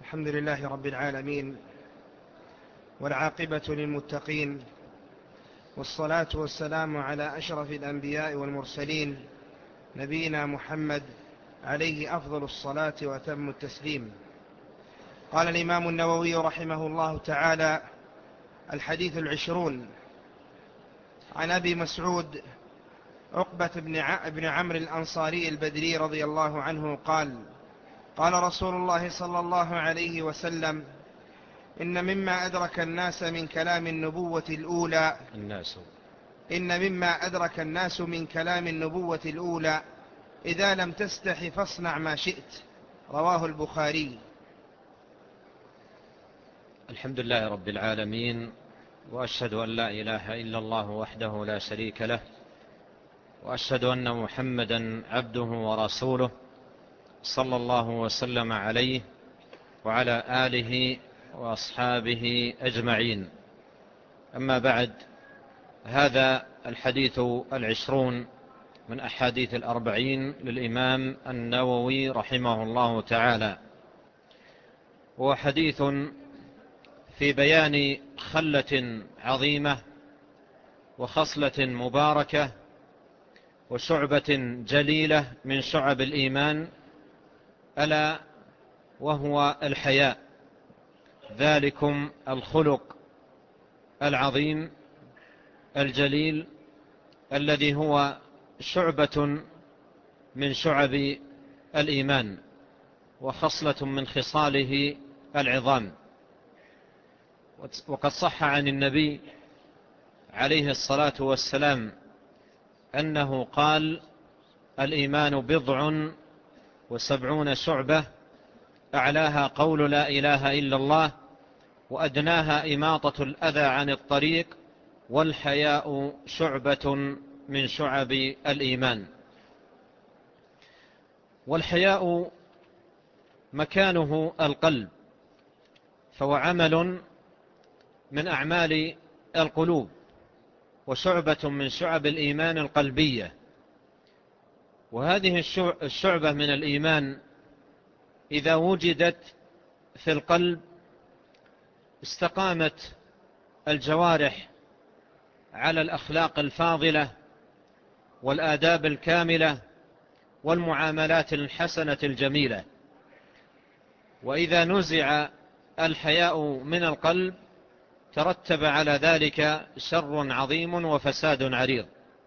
الحمد لله رب العالمين، والعاقبة للمتقين، والصلاة والسلام على أشرف الأنبياء والمرسلين، نبينا محمد عليه أفضل الصلاة وأتم التسليم. قال الإمام النووي رحمه الله تعالى: الحديث 20 عن أبي مسعود عقبة بن عمرو الأنصاري البدري رضي الله عنه قال: قال رسول الله صلى الله عليه وسلم: إن مما أدرك الناس من كلام النبوة الأولى إذا لم تستح فاصنع ما شئت. رواه البخاري. الحمد لله رب العالمين، وأشهد أن لا إله إلا الله وحده لا شريك له، وأشهد أن محمدا عبده ورسوله، صلى الله وسلم عليه وعلى آله وأصحابه أجمعين. أما بعد، هذا الحديث 20 من أحاديث 40 للإمام النووي رحمه الله تعالى، هو حديث في بيان خلة عظيمة وخصلة مباركة وشعبة جليلة من شعب الإيمان، ألا وهو الحياء، ذلكم الخلق العظيم الجليل الذي هو شعبة من شعب الإيمان وخصلة من خصاله العظام. وقد صح عن النبي عليه الصلاة والسلام أنه قال: الإيمان 70 شعبة، أعلاها قول لا إله إلا الله، وأدناها إماطة الأذى عن الطريق، والحياء شعبة من شعب الإيمان. والحياء مكانه القلب، فهو عمل من أعمال القلوب، وشعبة من شعب الإيمان القلبية. وهذه الشعبة من الإيمان إذا وجدت في القلب استقامت الجوارح على الأخلاق الفاضلة والآداب الكاملة والمعاملات الحسنة الجميلة. وإذا نزع الحياء من القلب ترتب على ذلك شر عظيم وفساد عريض.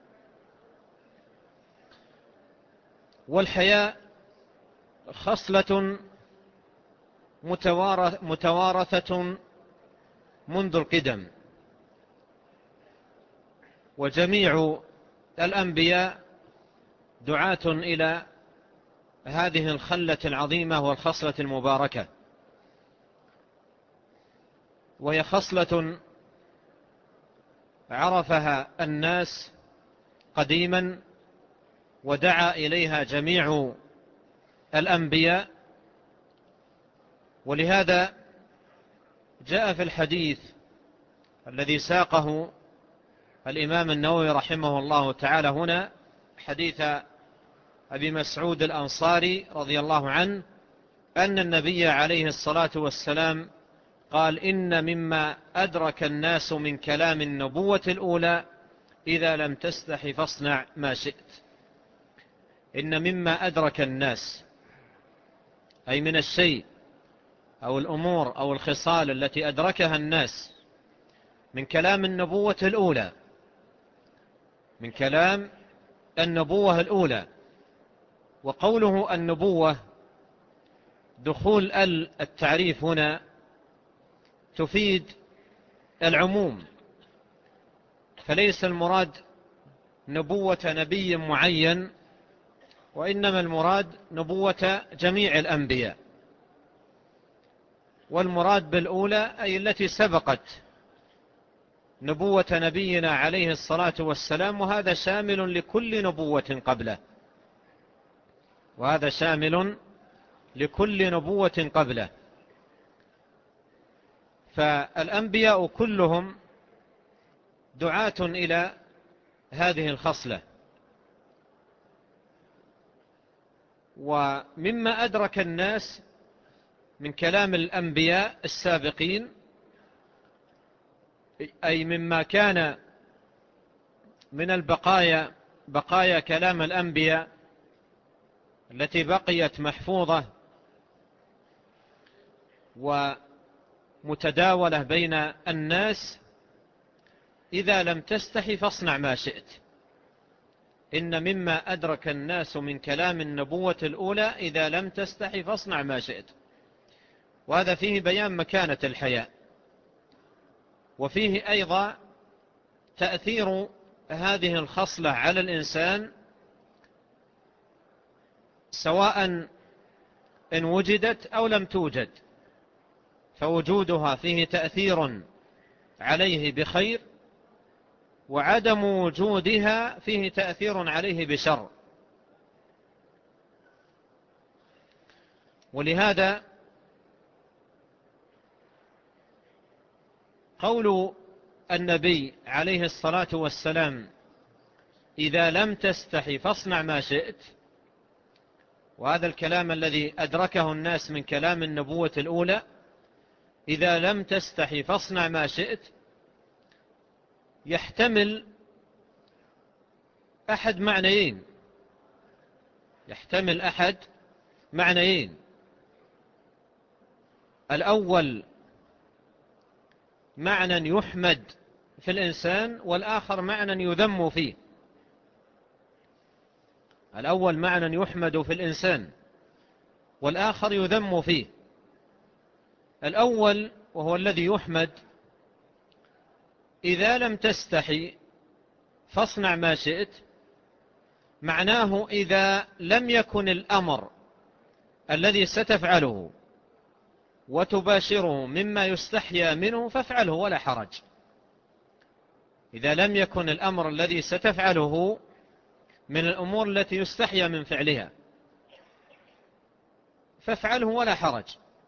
والحياء خصلة متوارثة منذ القدم، وجميع الأنبياء دعاة إلى هذه الخلة العظيمة والخصلة المباركة، وهي خصلة عرفها الناس قديما ودعا إليها جميع الأنبياء. ولهذا جاء في الحديث الذي ساقه الإمام النووي رحمه الله تعالى هنا، حديث أبي مسعود الأنصاري رضي الله عنه، أن النبي عليه الصلاة والسلام قال: إن مما أدرك الناس من كلام النبوة الأولى إذا لم تستح فاصنع ما شئت. إن مما أدرك الناس، أي من الشيء أو الأمور أو الخصال التي أدركها الناس من كلام النبوة الأولى، من كلام النبوة الأولى. وقوله النبوة دخول التعريف هنا تفيد العموم، فليس المراد نبوة نبي معين، وإنما المراد نبوة جميع الأنبياء. والمراد بالأولى أي التي سبقت نبوة نبينا عليه الصلاة والسلام، وهذا شامل لكل نبوة قبله، وهذا شامل لكل نبوة قبله. فالأنبياء كلهم دعاة إلى هذه الخصلة. ومما أدرك الناس من كلام الأنبياء السابقين، أي مما كان من البقايا، بقايا كلام الأنبياء التي بقيت محفوظة ومتداولة بين الناس: إذا لم تستحي فاصنع ما شئت. إن مما أدرك الناس من كلام النبوة الأولى: إذا لم تستحي فاصنع ما شئت. وهذا فيه بيان مكانة الحياء، وفيه أيضا تأثير هذه الخصلة على الإنسان، سواء إن وجدت أو لم توجد، فوجودها فيه تأثير عليه بخير، وعدم وجودها فيه تأثير عليه بشر. ولهذا قول النبي عليه الصلاة والسلام: إذا لم تستحي فاصنع ما شئت، وهذا الكلام الذي أدركه الناس من كلام النبوة الأولى: إذا لم تستحي فاصنع ما شئت، يحتمل أحد معنيين. يحتمل أحد معنيين: الأول معنى يحمد في الإنسان، والآخر معنى يذم فيه. الأول معنى يحمد في الإنسان، والآخر يذم فيه. الأول وهو الذي يحمد: إذا لم تستحي فاصنع ما شئت، معناه إذا لم يكن الأمر الذي ستفعله وتباشره مما يستحيا منه فافعله ولا حرج. إذا لم يكن الأمر الذي ستفعله من الأمور التي يستحيا من فعلها فافعله ولا حرج.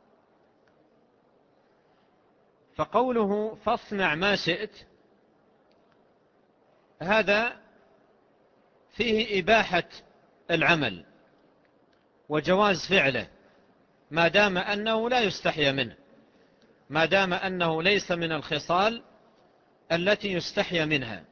فقوله فاصنع ما شئت هذا فيه إباحة العمل وجواز فعله، ما دام أنه لا يستحيا منه، ما دام أنه ليس من الخصال التي يستحيا منها.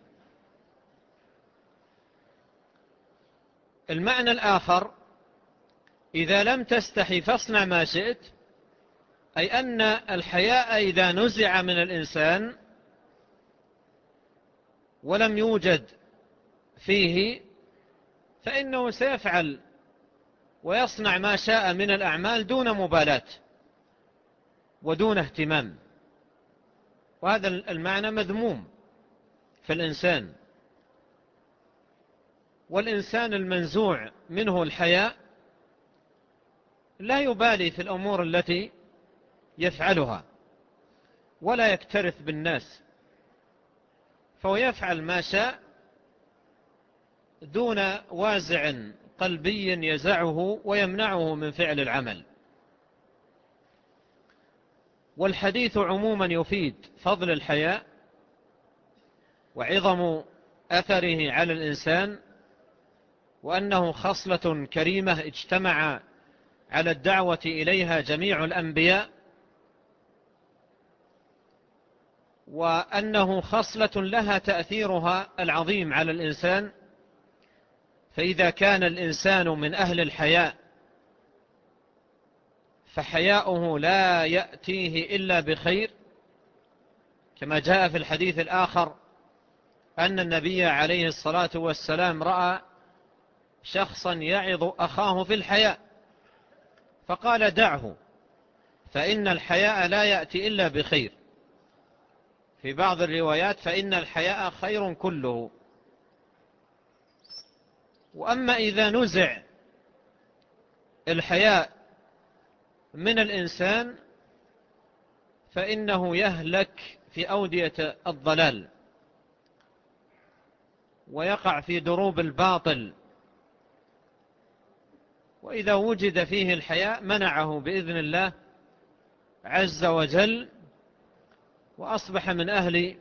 المعنى الآخر: إذا لم تستحي فاصنع ما شئت، أي أن الحياء إذا نزع من الإنسان ولم يوجد فيه، فإنه سيفعل ويصنع ما شاء من الأعمال دون مبالاة ودون اهتمام. وهذا المعنى مذموم في الإنسان. والإنسان المنزوع منه الحياء لا يبالي في الأمور التي يفعلها ولا يكترث بالناس، فهو يفعل ما شاء دون وازع قلبي يزعه ويمنعه من فعل العمل. والحديث عموما يفيد فضل الحياء وعظم أثره على الإنسان، وأنه خصلة كريمة اجتمع على الدعوة إليها جميع الأنبياء، وأنه خصلة لها تأثيرها العظيم على الإنسان. فإذا كان الإنسان من أهل الحياء فحياؤه لا يأتيه إلا بخير، كما جاء في الحديث الآخر أن النبي عليه الصلاة والسلام رأى شخصا يعظ أخاه في الحياء فقال: دعه، فإن الحياء لا يأتي إلا بخير. في بعض الروايات: فإن الحياء خير كله. وأما إذا نزع الحياء من الإنسان فإنه يهلك في أودية الضلال ويقع في دروب الباطل. وإذا وجد فيه الحياء منعه بإذن الله عز وجل، وأصبح من أهل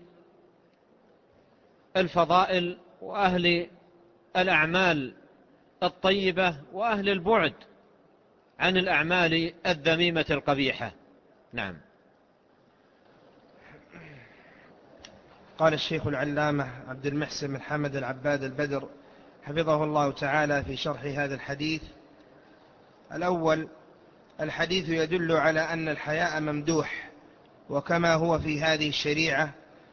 الفضائل وأهل الأعمال الطيبة وأهل البعد عن الأعمال الذميمة القبيحة. نعم. قال الشيخ العلامة عبد المحسن بن حمد العباد البدر حفظه الله تعالى في شرح هذا الحديث: الأول، الحديث يدل على أن الحياء ممدوح، وكما هو في هذه الشريعة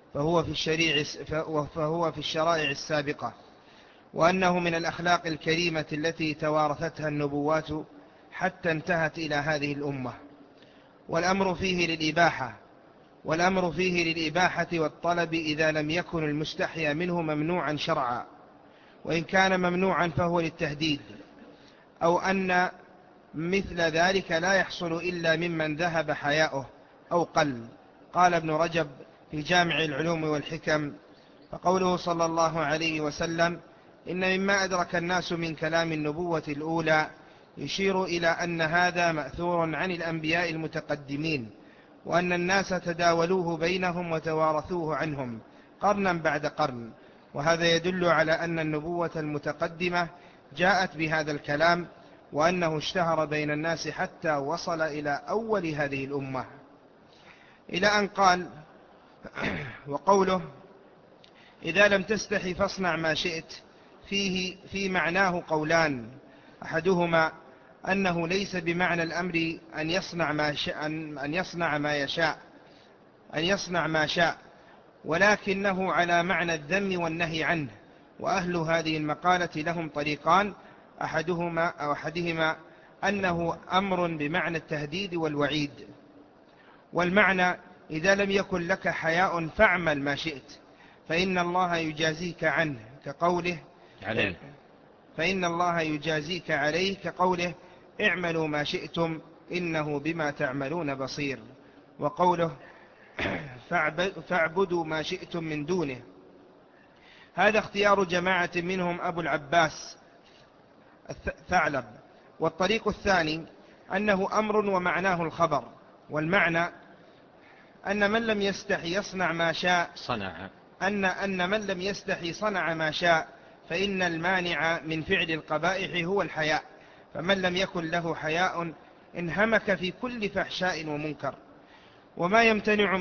فهو في الشرائع السابقة، وأنه من الأخلاق الكريمة التي توارثتها النبوات حتى انتهت إلى هذه الأمة، والأمر فيه للإباحة والطلب إذا لم يكن المستحيا منه ممنوعا شرعا، وإن كان ممنوعا فهو للتهديد، أو أن مثل ذلك لا يحصل إلا ممن ذهب حياؤه أو قل. قال ابن رجب في جامع العلوم والحكم: فقوله صلى الله عليه وسلم: إن مما أدرك الناس من كلام النبوة الأولى يشير إلى أن هذا مأثور عن الأنبياء المتقدمين، وأن الناس تداولوه بينهم وتوارثوه عنهم قرنا بعد قرن، وهذا يدل على أن النبوة المتقدمة جاءت بهذا الكلام، وأنه اشتهر بين الناس حتى وصل إلى أول هذه الأمة، إلى أن قال: وقوله: إذا لم تستحي فاصنع ما شئت، في معناه قولان: أحدهما أنه ليس بمعنى الأمر أن يصنع ما شاء، ولكنه على معنى الذم والنهي عنه. وأهل هذه المقالة لهم طريقان: أحدهما أنه أمر بمعنى التهديد والوعيد، والمعنى: إذا لم يكن لك حياء فاعمل ما شئت فإن الله يجازيك عنه، كقوله: اعملوا ما شئتم إنه بما تعملون بصير. وقوله: فاعبدوا ما شئتم من دونه، هذا اختيار جماعة منهم أبو العباس الثعلب. والطريق الثاني أنه أمر ومعناه الخبر، والمعنى أن من لم يستحي يصنع ما شاء أن من لم يستحي صنع ما شاء، فإن المانع من فعل القبائح هو الحياء، فمن لم يكن له حياء انهمك في كل فحشاء ومنكر. وما يمتنع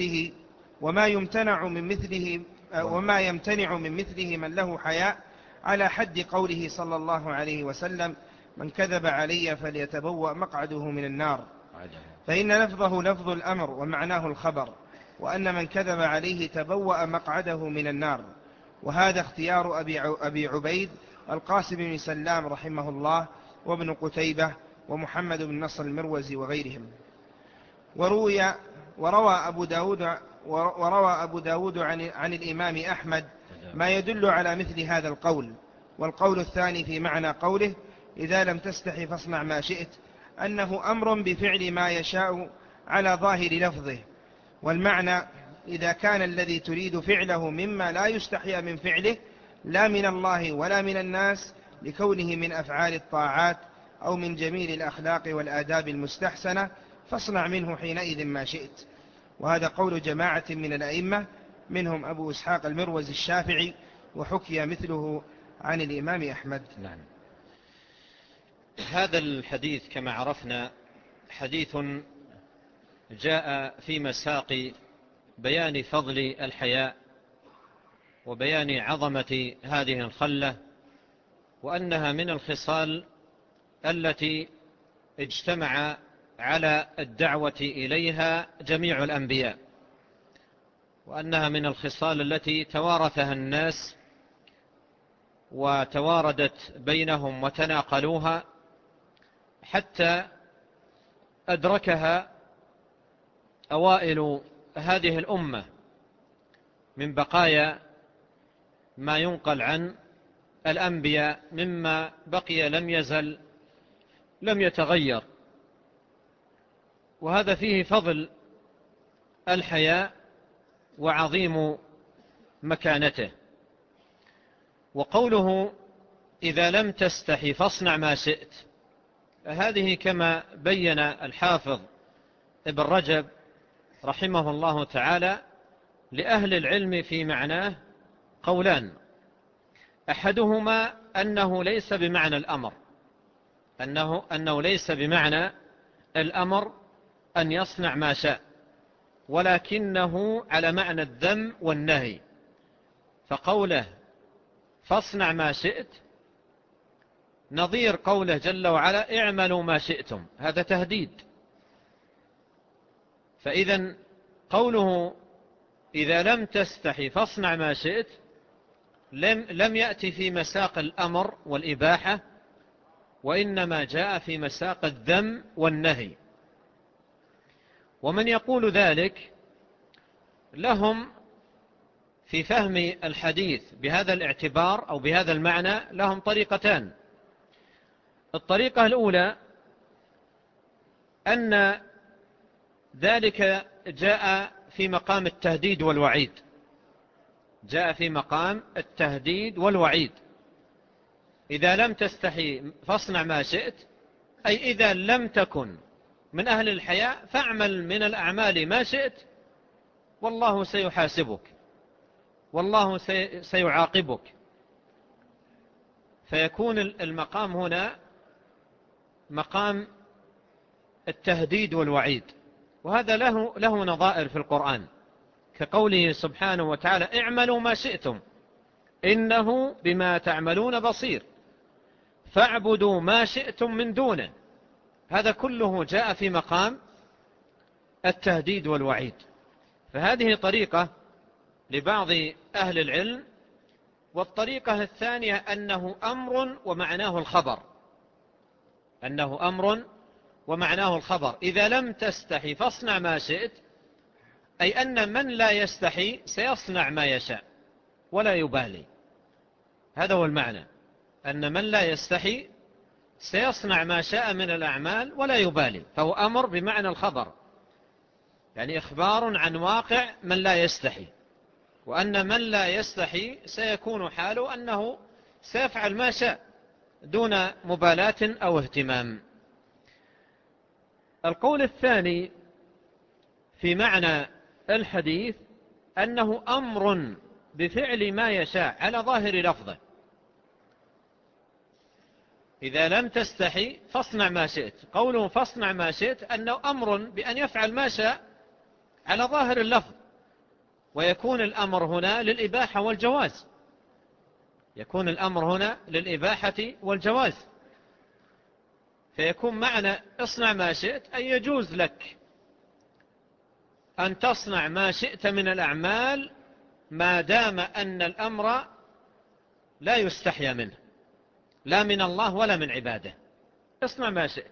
من مثله من له حياء، على حد قوله صلى الله عليه وسلم: من كذب علي فليتبوأ مقعده من النار، فإن لفظه لفظ الأمر ومعناه الخبر، وأن من كذب عليه تبوأ مقعده من النار. وهذا اختيار أبي عبيد القاسم بن سلام رحمه الله، وابن قتيبة، ومحمد بن نصر المروزي وغيرهم. وروى أبو داود عن الإمام أحمد ما يدل على مثل هذا القول. والقول الثاني في معنى قوله: إذا لم تستحي فاصنع ما شئت، أنه أمر بفعل ما يشاء على ظاهر لفظه، والمعنى: إذا كان الذي تريد فعله مما لا يستحيا من فعله، لا من الله ولا من الناس، لكونه من أفعال الطاعات أو من جميل الأخلاق والآداب المستحسنة، فاصنع منه حينئذ ما شئت. وهذا قول جماعة من الأئمة، منهم أبو إسحاق المروزي الشافعي، وحكي مثله عن الإمام أحمد. نعم. هذا الحديث كما عرفنا حديث جاء في مساق بيان فضل الحياء، وبيان عظمة هذه الخلة، وأنها من الخصال التي اجتمع على الدعوة إليها جميع الأنبياء، وأنها من الخصال التي توارثها الناس وتواردت بينهم وتناقلوها حتى أدركها أوائل هذه الأمة من بقايا ما ينقل عن الأنبياء مما بقي لم يتغير. وهذا فيه فضل الحياء وعظيم مكانته. وقوله: إذا لم تستحي فاصنع ما شئت، هذه كما بين الحافظ ابن رجب رحمه الله تعالى لأهل العلم في معناه قولان: أحدهما أنه ليس بمعنى الأمر، أنه ليس بمعنى الأمر أن يصنع ما شاء، ولكنه على معنى الذم والنهي. فقوله فاصنع ما شئت نظير قوله جل وعلا اعملوا ما شئتم، هذا تهديد. فإذا قوله إذا لم تستحي فاصنع ما شئت لم يأتي في مساق الأمر والإباحة، وإنما جاء في مساق الذم والنهي. ومن يقول ذلك لهم في فهم الحديث بهذا الاعتبار أو بهذا المعنى لهم طريقتان. الطريقة الأولى أن ذلك جاء في مقام التهديد والوعيد، جاء في مقام التهديد والوعيد. إذا لم تستحي فاصنع ما شئت، أي إذا لم تكن من أهل الحياء فاعمل من الأعمال ما شئت، والله سيحاسبك، والله سيعاقبك. فيكون المقام هنا مقام التهديد والوعيد، وهذا له نظائر في القرآن، كقوله سبحانه وتعالى اعملوا ما شئتم إنه بما تعملون بصير فاعبدوا ما شئتم من دونه. هذا كله جاء في مقام التهديد والوعيد. فهذه طريقة لبعض أهل العلم. والطريقة الثانية أنه أمر ومعناه الخبر، أنه أمر ومعناه الخبر. إذا لم تستحي فاصنع ما شئت، أي أن من لا يستحي سيصنع ما يشاء ولا يبالي. هذا هو المعنى، أن من لا يستحي سيصنع ما شاء من الأعمال ولا يبالي. فهو أمر بمعنى الخبر، يعني إخبار عن واقع من لا يستحي، وأن من لا يستحي سيكون حاله أنه سيفعل ما شاء دون مبالاة أو اهتمام. القول الثاني في معنى الحديث أنه أمر بفعل ما يشاء على ظاهر لفظه. إذا لم تستحي فاصنع ما شئت، قوله فاصنع ما شئت أنه أمر بأن يفعل ما شاء على ظاهر اللفظ، ويكون الأمر هنا للإباحة والجواز، يكون الأمر هنا للإباحة والجواز. فيكون معنى اصنع ما شئت أي يجوز لك أن تصنع ما شئت من الأعمال ما دام أن الأمر لا يستحيا منه، لا من الله ولا من عباده. اصنع ما شئت،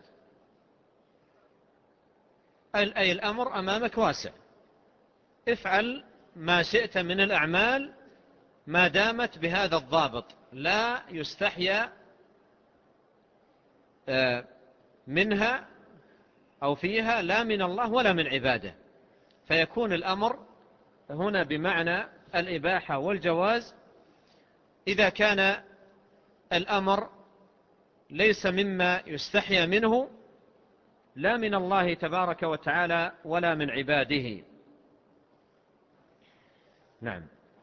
أي الأمر أمامك واسع، افعل ما شئت من الأعمال ما دامت بهذا الضابط، لا يستحيا منها أو فيها لا من الله ولا من عباده. فيكون الأمر هنا بمعنى الإباحة والجواز إذا كان الأمر ليس مما يستحيا منه لا من الله تبارك وتعالى ولا من عباده. نعم.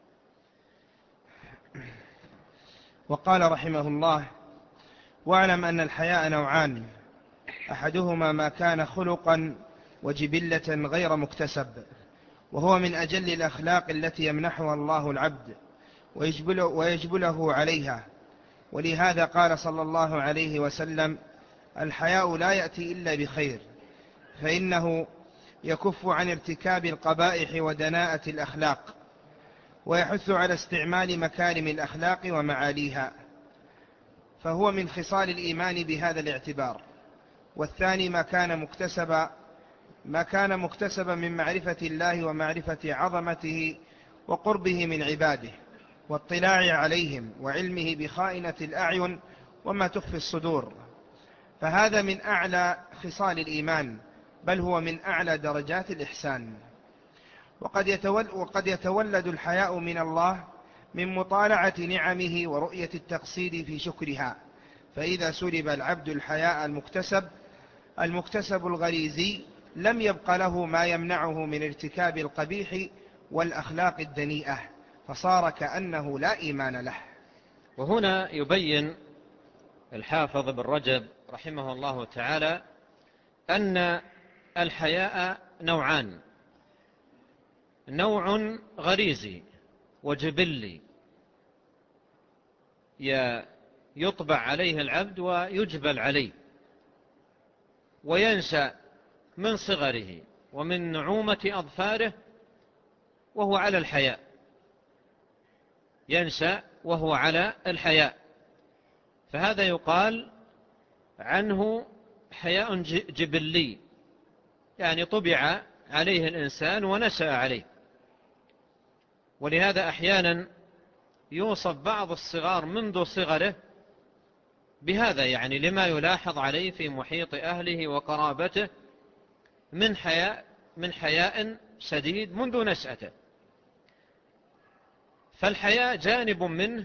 وقال رحمه الله: واعلم أن الحياء نوعان، أحدهما ما كان خلقا وجبلة غير مكتسب، وهو من أجل الأخلاق التي يمنحها الله العبد ويجبله عليها. ولهذا قال صلى الله عليه وسلم: الحياء لا يأتي إلا بخير، فإنه يكف عن ارتكاب القبائح ودناءة الأخلاق، ويحث على استعمال مكارم الأخلاق ومعاليها، فهو من خصال الإيمان بهذا الاعتبار. والثاني ما كان مكتسبا من معرفة الله ومعرفة عظمته وقربه من عباده واطلاع عليهم وعلمه بخائنة الأعين وما تخفي الصدور، فهذا من أعلى خصال الإيمان، بل هو من أعلى درجات الإحسان. وقد يتولد الحياء من الله من مطالعة نعمه ورؤية التقصير في شكرها. فإذا سلب العبد الحياء المكتسب الغريزي لم يبق له ما يمنعه من ارتكاب القبيح والأخلاق الدنيئة، فصار كأنه لا إيمان له. وهنا يبين الحافظ بن رجب رحمه الله تعالى أن الحياء نوعان: نوع غريزي وجبلي يطبع عليه العبد ويجبل عليه، وينشأ من صغره ومن نعومة أظفاره وهو على الحياء، ينشأ وهو على الحياء، فهذا يقال عنه حياء جبلي، يعني طبع عليه الإنسان ونشأ عليه. ولهذا أحيانا يوصف بعض الصغار منذ صغره بهذا، يعني لما يلاحظ عليه في محيط أهله وقرابته من حياء شديد منذ نشأته. فالحياء جانب منه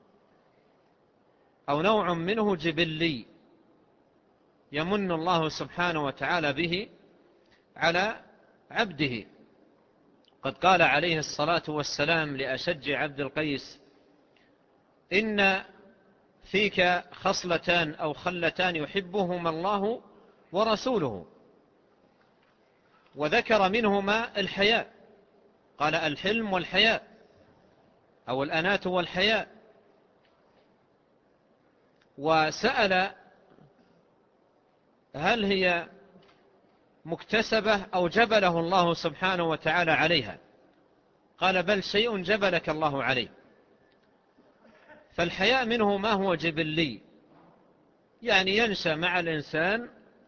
أو نوع منه جبلي يمن الله سبحانه وتعالى به على عبده. قد قال عليه الصلاة والسلام لأشج عبد القيس: إن فيك خصلتان أو خلتان يحبهما الله ورسوله، وذكر منهما الحياء، قال: الحلم والحياء، أو الأناة والحياء. وسأل: هل هي مكتسبة أو جبله الله سبحانه وتعالى عليها؟ قال: بل شيء جبلك الله عليه. فالحياء منه ما هو جبلي، يعني ينشأ مع الإنسان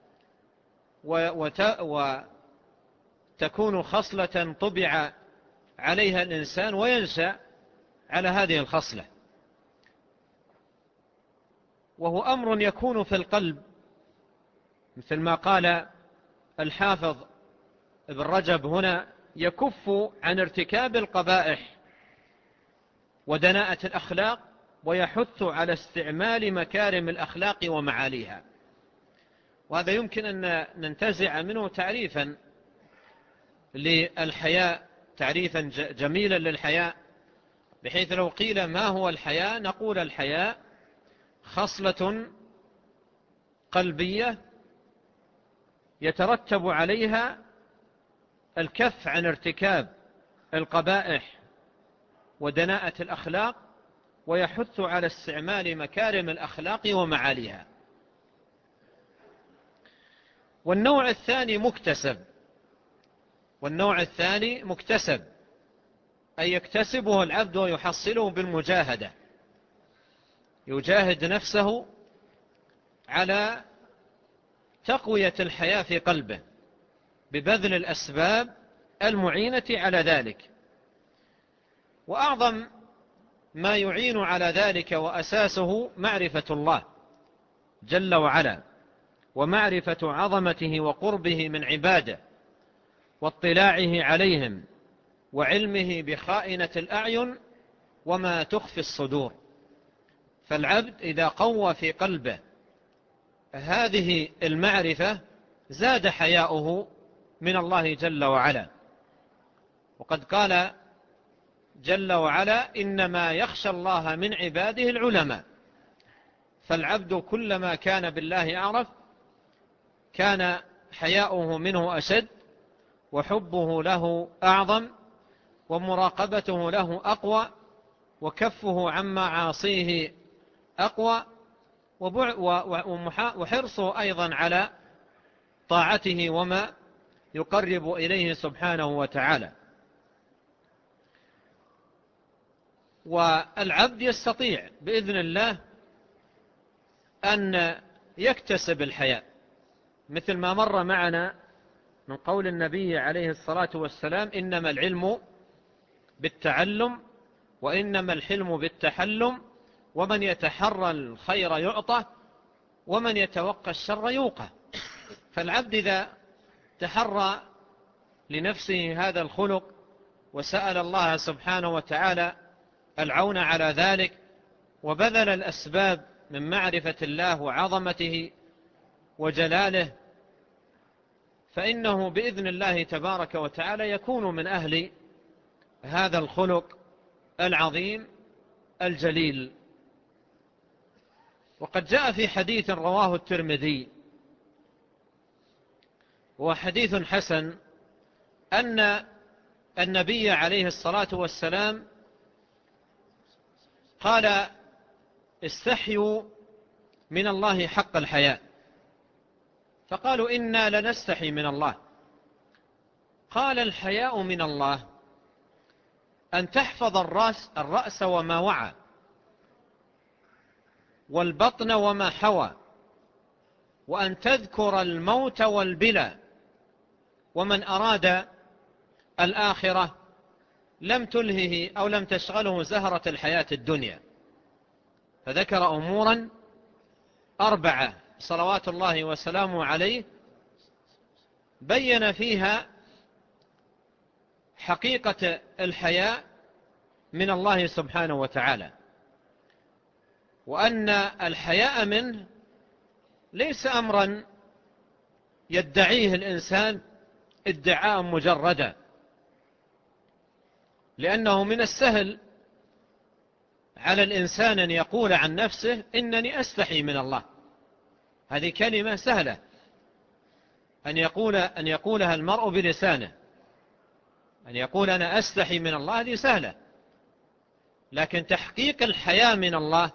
وتكون خصلة طبع عليها الإنسان وينشأ على هذه الخصلة، وهو أمر يكون في القلب، مثل ما قال الحافظ ابن رجب هنا: يكف عن ارتكاب القبائح ودناءة الأخلاق ويحث على استعمال مكارم الأخلاق ومعاليها. وهذا يمكن أن ننتزع منه تعريفا للحياء، تعريفا جميلا للحياء، بحيث لو قيل ما هو الحياء نقول: الحياء خصلة قلبية يترتب عليها الكف عن ارتكاب القبائح ودناءة الأخلاق، ويحث على استعمال مكارم الأخلاق ومعاليها. والنوع الثاني مكتسب، أي يكتسبه العبد ويحصله بالمجاهدة، يجاهد نفسه على تقوية الحياة في قلبه ببذل الأسباب المعينة على ذلك. وأعظم ما يعين على ذلك وأساسه معرفة الله جل وعلا، ومعرفة عظمته وقربه من عباده، واطلاعه عليهم، وعلمه بخائنة الأعين وما تخفي الصدور. فالعبد إذا قوى في قلبه هذه المعرفة زاد حياؤه من الله جل وعلا. وقد قال جل وعلا: إنما يخشى الله من عباده العلماء. فالعبد كلما كان بالله أعرف كان حياؤه منه أشد، وحبه له أعظم، ومراقبته له أقوى، وكفه عن معاصيه أقوى، وحرصه أيضا على طاعته وما يقرب إليه سبحانه وتعالى. والعبد يستطيع بإذن الله أن يكتسب الحياء، مثل ما مر معنا من قول النبي عليه الصلاة والسلام: إنما العلم بالتعلم وإنما الحلم بالتحلم، ومن يتحرى الخير يعطى ومن يتوقى الشر يوقى. فالعبد إذا تحرى لنفسه هذا الخلق وسأل الله سبحانه وتعالى العون على ذلك، وبذل الأسباب من معرفة الله وعظمته وجلاله، فإنه بإذن الله تبارك وتعالى يكون من أهل هذا الخلق العظيم الجليل. وقد جاء في حديث رواه الترمذي وحديث حسن أن النبي عليه الصلاة والسلام قال: استحيوا من الله حق الحياء. فقالوا: إنا لنستحي من الله. قال: الحياء من الله أن تحفظ الرأس وما وعى، والبطن وما حوى، وأن تذكر الموت والبلى، ومن أراد الآخرة لم تلهه أو لم تشغله زهرة الحياة الدنيا. فذكر أمورا 4 صلوات الله وسلامه عليه بين فيها حقيقة الحياء من الله سبحانه وتعالى، وأن الحياء منه ليس أمرا يدعيه الإنسان ادعاء مجردا، لأنه من السهل على الإنسان أن يقول عن نفسه: إنني أستحي من الله. هذه كلمة سهلة أن يقولها المرء بلسانه، أن يقول أنا أستحي من الله، هذه سهلة. لكن تحقيق الحياء من الله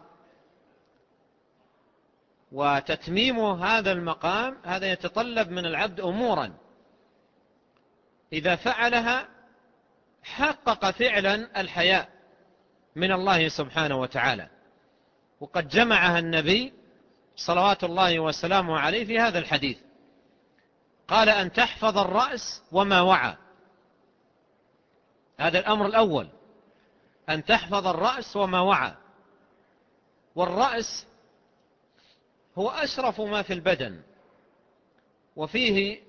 وتتميم هذا المقام هذا يتطلب من العبد أمورا إذا فعلها حقق فعلا الحياء من الله سبحانه وتعالى. وقد جمعها النبي صلوات الله وسلامه عليه في هذا الحديث، قال: أن تحفظ الرأس وما وعى. هذا الأمر الأول، أن تحفظ الرأس وما وعى. والرأس هو أشرف ما في البدن، وفيه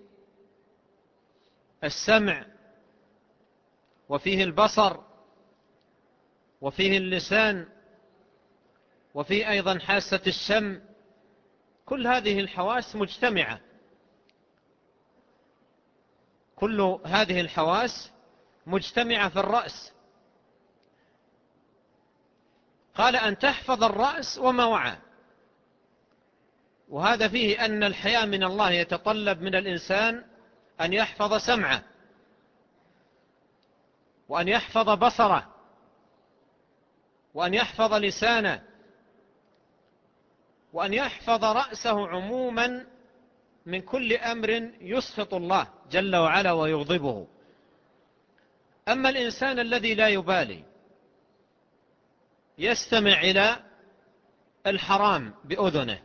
السمع، وفيه البصر، وفيه اللسان، وفيه أيضا حاسة الشم. كل هذه الحواس مجتمعة، كل هذه الحواس مجتمعة في الرأس. قال: أن تحفظ الرأس وما وعى. وهذا فيه أن الحياء من الله يتطلب من الإنسان أن يحفظ سمعه، وأن يحفظ بصره، وأن يحفظ لسانه، وأن يحفظ رأسه عموما من كل أمر يسخط الله جل وعلا ويغضبه. أما الإنسان الذي لا يبالي يستمع إلى الحرام بأذنه،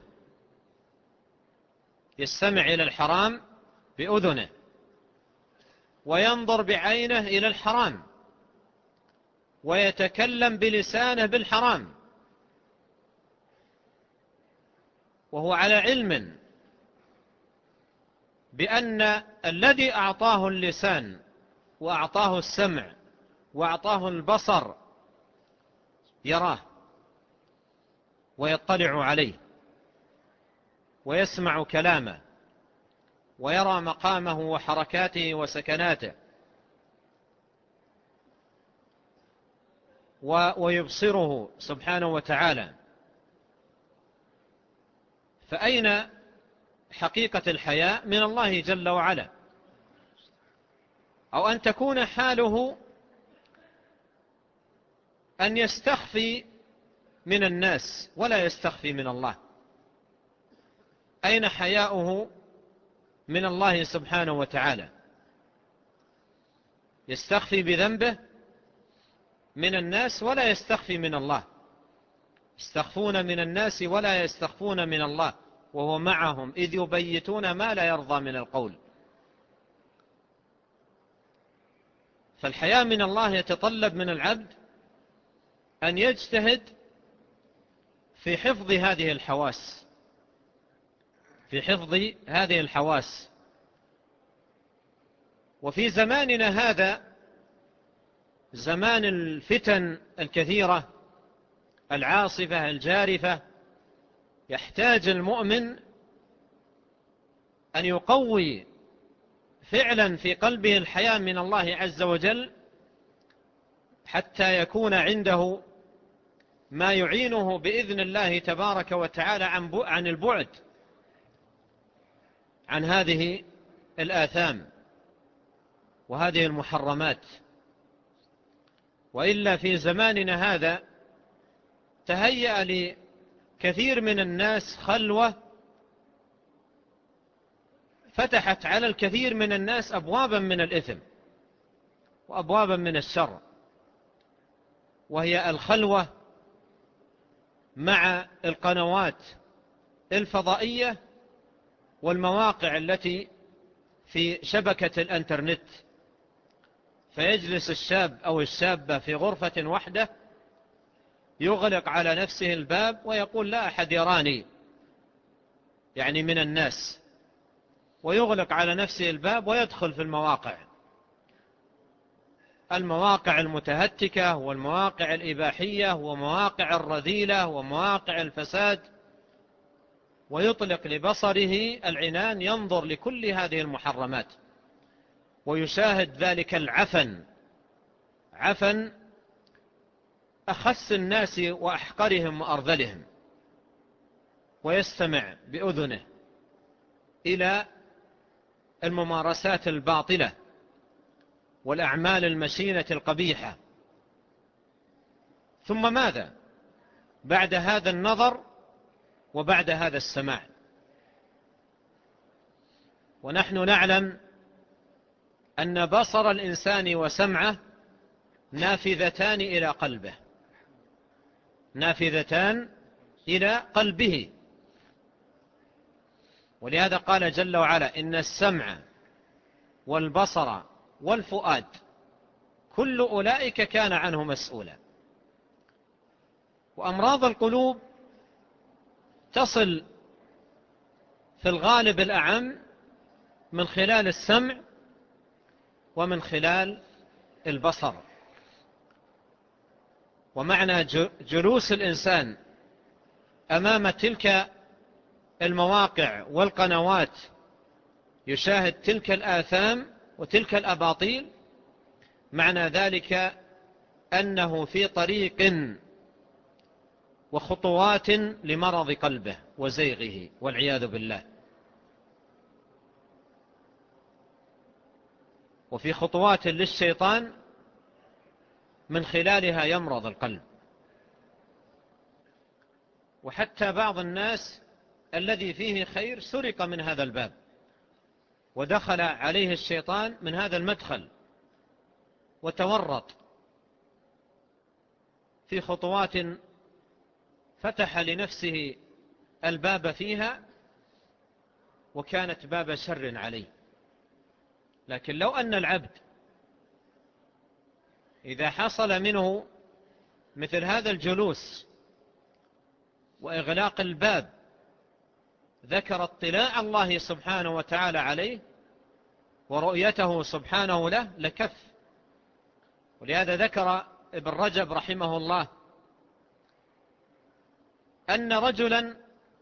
يستمع إلى الحرام بأذنه، وينظر بعينه إلى الحرام، ويتكلم بلسانه بالحرام، وهو على علم بأن الذي أعطاه اللسان وأعطاه السمع وأعطاه البصر يراه ويطلع عليه ويسمع كلامه ويرى مقامه وحركاته وسكناته ويبصره سبحانه وتعالى. فأين حقيقة الحياء من الله جل وعلا؟ أو أن تكون حاله أن يستخفي من الناس ولا يستخفي من الله. أين حياؤه من الله سبحانه وتعالى؟ يستخفي بذنبه من الناس ولا يستخفي من الله. يستخفون من الناس ولا يستخفون من الله، وهو معهم إذ يبيتون ما لا يرضى من القول. فالحياء من الله يتطلب من العبد أن يجتهد في حفظ هذه الحواس، في حفظ هذه الحواس. وفي زماننا هذا زمان الفتن الكثيرة العاصفة الجارفة، يحتاج المؤمن أن يقوي فعلا في قلبه الحياء من الله عز وجل، حتى يكون عنده ما يعينه بإذن الله تبارك وتعالى عن البعد عن هذه الآثام وهذه المحرمات. وإلا في زماننا هذا تهيأ لكثير من الناس خلوة فتحت على الكثير من الناس أبوابا من الإثم وأبوابا من الشر، وهي الخلوة مع القنوات الفضائية والمواقع التي في شبكة الإنترنت. فيجلس الشاب أو الشابة في غرفة وحده، يغلق على نفسه الباب ويقول لا أحد يراني، يعني من الناس، ويغلق على نفسه الباب ويدخل في المواقع المتهتكة والمواقع الإباحية ومواقع الرذيلة ومواقع الفساد، ويطلق لبصره العنان ينظر لكل هذه المحرمات، ويشاهد ذلك عفن أخس الناس وأحقرهم وأرذلهم، ويستمع بأذنه إلى الممارسات الباطلة والأعمال المشينة القبيحة. ثم ماذا بعد هذا النظر وبعد هذا السماع؟ ونحن نعلم أن بصر الإنسان وسمعه نافذتان إلى قلبه، نافذتان إلى قلبه. ولهذا قال جل وعلا: إن السمع والبصر والفؤاد كل أولئك كان عنه مسؤولا. وأمراض القلوب تصل في الغالب الأعم من خلال السمع ومن خلال البصر. ومعنى جلوس الإنسان أمام تلك المواقع والقنوات يشاهد تلك الآثام وتلك الأباطيل، معنى ذلك أنه في طريق وخطوات لمرض قلبه وزيغه والعياذ بالله، وفي خطوات للشيطان من خلالها يمرض القلب. وحتى بعض الناس الذي فيه خير سرق من هذا الباب، ودخل عليه الشيطان من هذا المدخل، وتورط في خطوات فتح لنفسه الباب فيها، وكانت باب شر عليه. لكن لو أن العبد إذا حصل منه مثل هذا الجلوس وإغلاق الباب ذكر اطلاع الله سبحانه وتعالى عليه ورؤيته سبحانه له لكف. ولهذا ذكر ابن رجب رحمه الله أن رجلا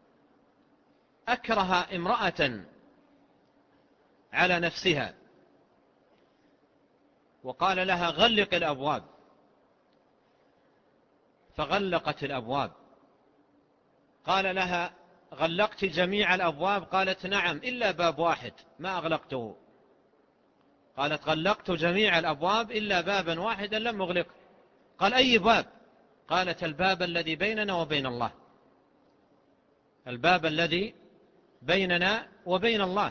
أكره امرأة على نفسها وقال لها غلق الأبواب، فغلقت الأبواب. قال لها غلقت جميع الأبواب؟ قالت نعم إلا باب واحد ما أغلقته. قالت غلقت جميع الأبواب إلا بابا واحدا لم أغلقه. قال أي باب؟ قالت الباب الذي بيننا وبين الله، الباب الذي بيننا وبين الله.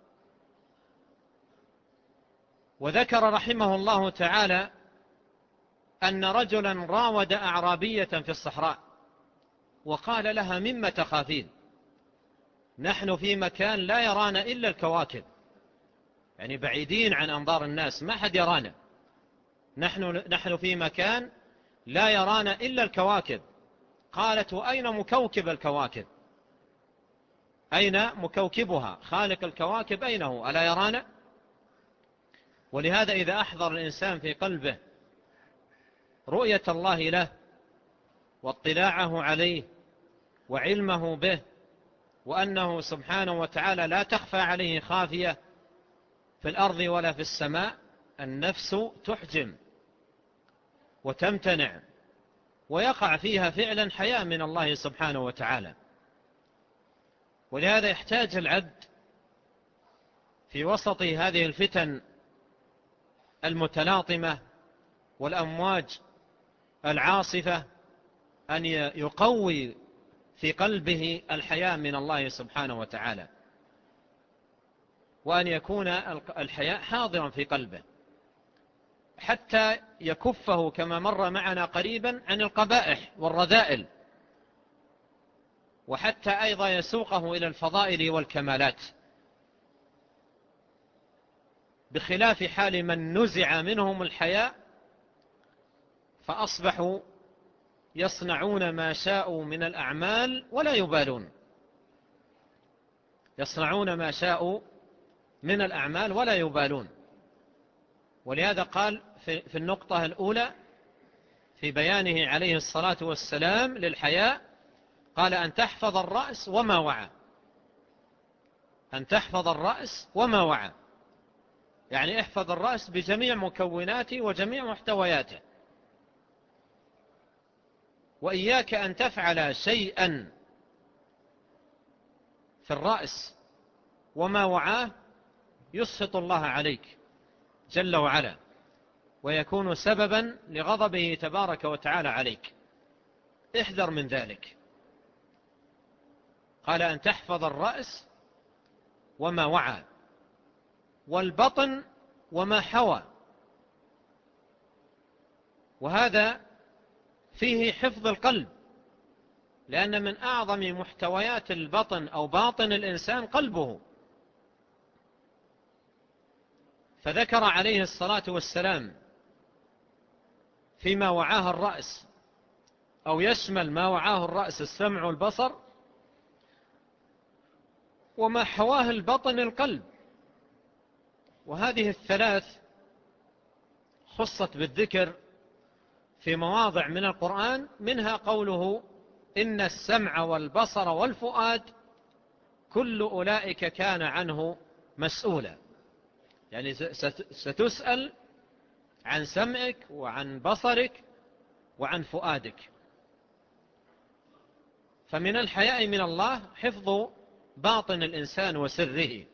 وذكر رحمه الله تعالى أن رجلا راود أعرابية في الصحراء وقال لها مما تخافين؟ نحن في مكان لا يرانا إلا الكواكب، يعني بعيدين عن أنظار الناس ما حد يرانا، نحن في مكان لا يرانا إلا الكواكب. قالت وأين مكوكب الكواكب؟ أين مكوكبها؟ خالق الكواكب أين هو؟ ألا يرانا؟ ولهذا إذا أحضر الإنسان في قلبه رؤية الله له واطلاعه عليه وعلمه به، وأنه سبحانه وتعالى لا تخفى عليه خافية في الأرض ولا في السماء، النفس تحجم وتمتنع ويقع فيها فعلا حياء من الله سبحانه وتعالى. ولهذا يحتاج العبد في وسط هذه الفتن المتلاطمة والأمواج العاصفة أن يقوي في قلبه الحياء من الله سبحانه وتعالى، وأن يكون الحياء حاضرا في قلبه حتى يكفه كما مر معنا قريبا عن القبائح والرذائل، وحتى أيضا يسوقه إلى الفضائل والكمالات، بخلاف حال من نزع منهم الحياء فأصبحوا يصنعون ما شاءوا من الأعمال ولا يبالون، يصنعون ما شاءوا من الأعمال ولا يبالون. ولهذا قال في النقطة الأولى في بيانه عليه الصلاة والسلام للحياء، قال أن تحفظ الرأس وما وعى، أن تحفظ الرأس وما وعى، يعني احفظ الرأس بجميع مكوناته وجميع محتوياته، وإياك أن تفعل شيئا في الرأس وما وعاه يسخط الله عليك جل وعلا، ويكون سببا لغضبه تبارك وتعالى عليك. احذر من ذلك. قال أن تحفظ الرأس وما وعى، والبطن وما حوى، وهذا فيه حفظ القلب، لأن من أعظم محتويات البطن أو باطن الإنسان قلبه. فذكر عليه الصلاة والسلام فيما وعاه الرأس، أو يشمل ما وعاه الرأس السمع والبصر، وما حواه البطن القلب. وهذه الثلاث خصت بالذكر في مواضع من القرآن، منها قوله إن السمع والبصر والفؤاد كل أولئك كان عنه مسؤولا، يعني ستسأل عن سمعك وعن بصرك وعن فؤادك. فمن الحياء من الله حفظ باطن الإنسان وسره.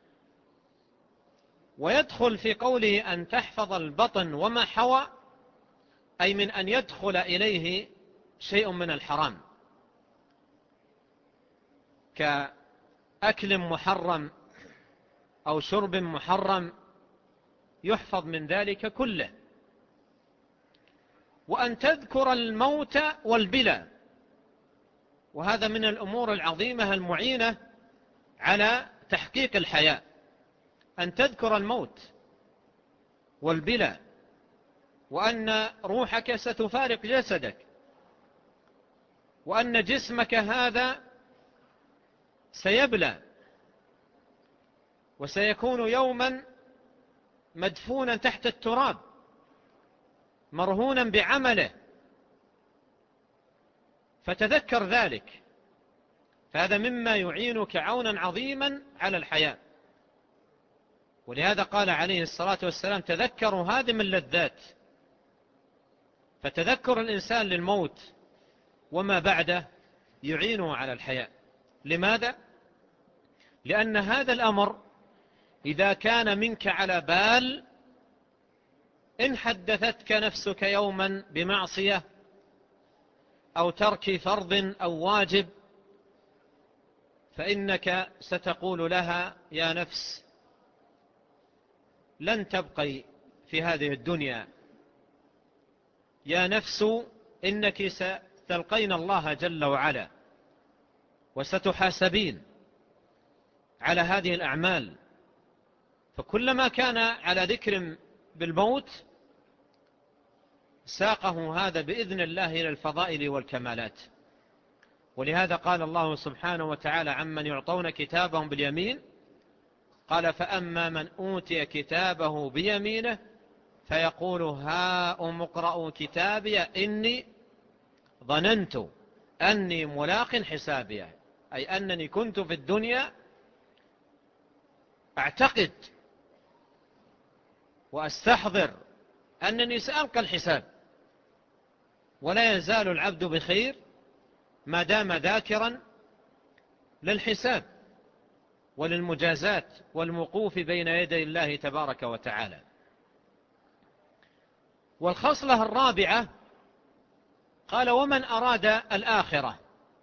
ويدخل في قوله أن تحفظ البطن وما حوى، أي من أن يدخل إليه شيء من الحرام كأكل محرم أو شرب محرم، يحفظ من ذلك كله. وأن تذكر الموت والبلى، وهذا من الأمور العظيمة المعينة على تحقيق الحياء، أن تذكر الموت والبلى، وأن روحك ستفارق جسدك، وأن جسمك هذا سيبلى وسيكون يوما مدفونا تحت التراب مرهونا بعمله، فتذكر ذلك، فهذا مما يعينك عونا عظيما على الحياة. ولهذا قال عليه الصلاة والسلام تذكروا هادم اللذات. فتذكر الإنسان للموت وما بعده يعينه على الحياة. لماذا؟ لأن هذا الأمر إذا كان منك على بال، إن حدثتك نفسك يوما بمعصية أو ترك فرض أو واجب، فإنك ستقول لها يا نفس لن تبقي في هذه الدنيا، يا نفس إنك ستلقين الله جل وعلا وستحاسبين على هذه الأعمال. فكلما كان على ذكر بالموت ساقه هذا بإذن الله إلى الفضائل والكمالات. ولهذا قال الله سبحانه وتعالى عمن يعطون كتابهم باليمين، قال فأما من أوتي كتابه بيمينه فيقول هاؤم اقرءوا كتابي إني ظننت أني ملاق حسابي، أي أنني كنت في الدنيا أعتقد وأستحضر أنني سألقى الحساب، ولا يزال العبد بخير ما دام ذاكرا للحساب وللمجازات والوقوف بين يدي الله تبارك وتعالى. والخصلة الرابعة قال: ومن أراد الآخرة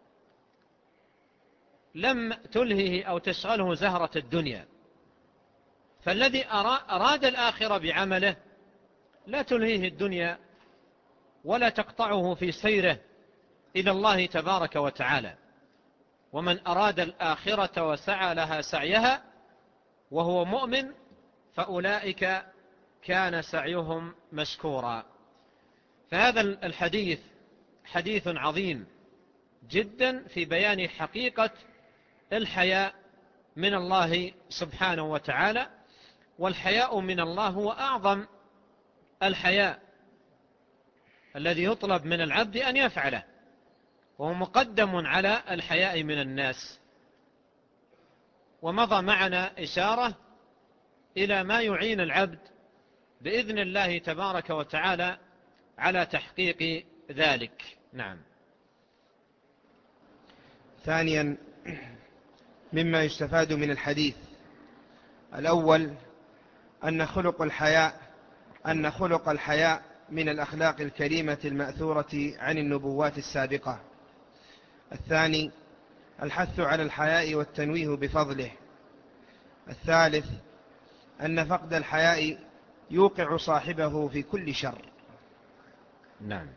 لم تلهه أو تشغله زهرة الدنيا. فالذي أراد الآخرة بعمله لا تلهيه الدنيا ولا تقطعه في سيره إلى الله تبارك وتعالى. ومن أراد الآخرة وسعى لها سعيها وهو مؤمن فأولئك كان سعيهم مشكورا. فهذا الحديث حديث عظيم جدا في بيان حقيقة الحياء من الله سبحانه وتعالى. والحياء من الله هو أعظم الحياء الذي يطلب من العبد أن يفعله، وهو مقدم على الحياء من الناس. ومضى معنا إشارة إلى ما يعين العبد بإذن الله تبارك وتعالى على تحقيق ذلك. نعم. ثانيا، مما يستفاد من الحديث الأول أن خلق الحياء من الأخلاق الكريمة المأثورة عن النبوات السابقة. الثاني، الحث على الحياء والتنويه بفضله. الثالث، أن فقد الحياء يوقع صاحبه في كل شر. نعم.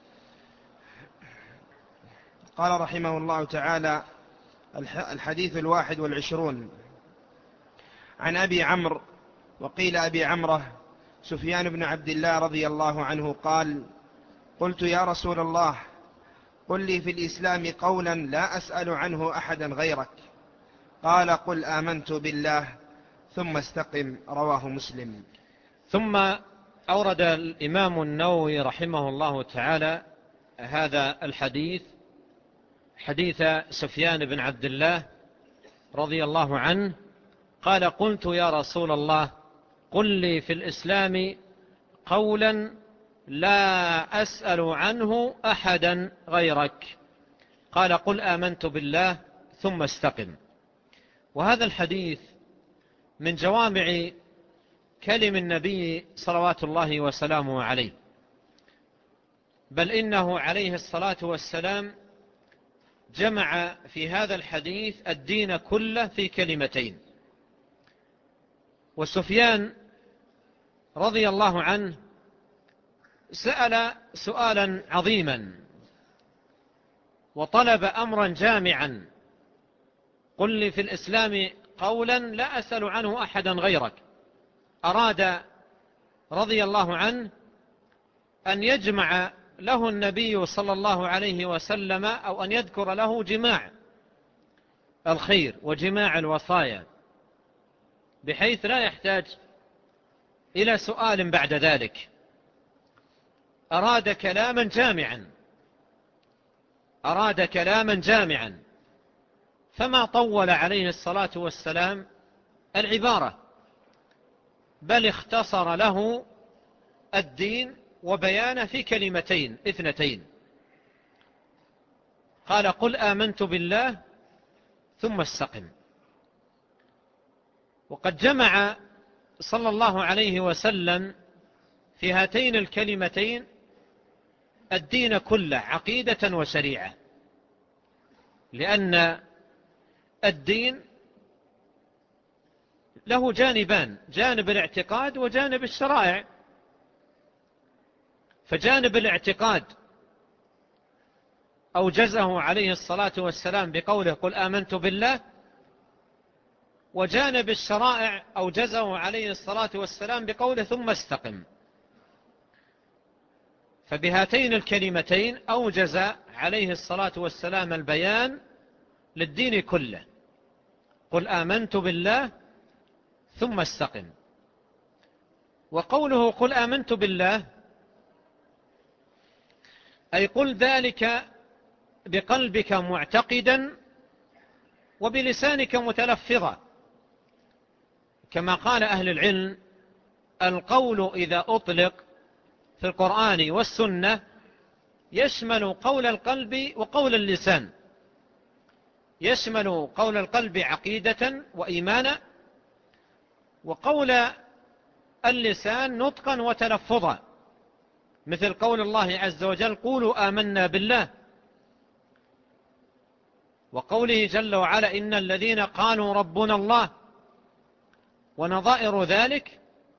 قال رحمه الله تعالى: الحديث 21 عن أبي عمرو، وقيل أبي عمره، سفيان بن عبد الله رضي الله عنه قال: قلت يا رسول الله قل لي في الإسلام قولا لا أسأل عنه أحدا غيرك. قال: قل آمنت بالله ثم استقم. رواه مسلم. ثم أورد الإمام النووي رحمه الله تعالى هذا الحديث، حديث سفيان بن عبد الله رضي الله عنه قال: قلت يا رسول الله قل لي في الإسلام قولا لا أسأل عنه أحدا غيرك. قال: قل آمنت بالله ثم استقم. وهذا الحديث من جوامع كلم النبي صلوات الله وسلامه عليه، بل إنه عليه الصلاة والسلام جمع في هذا الحديث الدين كله في كلمتين. وسفيان رضي الله عنه سأل سؤالا عظيما وطلب أمرا جامعا: قل لي في الإسلام قولا لا أسأل عنه أحدا غيرك. أراد رضي الله عنه أن يجمع له النبي صلى الله عليه وسلم، أو أن يذكر له جماع الخير وجماع الوصايا، بحيث لا يحتاج إلى سؤال بعد ذلك. أراد كلاما جامعا فما طول عليه الصلاة والسلام العبارة، بل اختصر له الدين وبيانه في كلمتين اثنتين. قال: قل آمنت بالله ثم استقم. وقد جمع صلى الله عليه وسلم في هاتين الكلمتين الدين كله عقيدة وشريعة، لأن الدين له جانبان: جانب الاعتقاد وجانب الشرائع. فجانب الاعتقاد أوجزه عليه الصلاة والسلام بقوله: قل آمنت بالله. وجانب الشرائع أوجزه عليه الصلاة والسلام بقوله: ثم استقم. فبهاتين الكلمتين أوجز عليه الصلاة والسلام البيان للدين كله: قل آمنت بالله ثم استقم. وقوله قل آمنت بالله أي قل ذلك بقلبك معتقدا وبلسانك متلفظا، كما قال أهل العلم: القول إذا أطلق في القرآن والسنة يشمل قول القلب وقول اللسان، يشمل قول القلب عقيدة وإيمانا، وقول اللسان نطقا وتلفظا، مثل قول الله عز وجل قولوا آمنا بالله، وقوله جل وعلا إن الذين قالوا ربنا الله، ونظائر ذلك.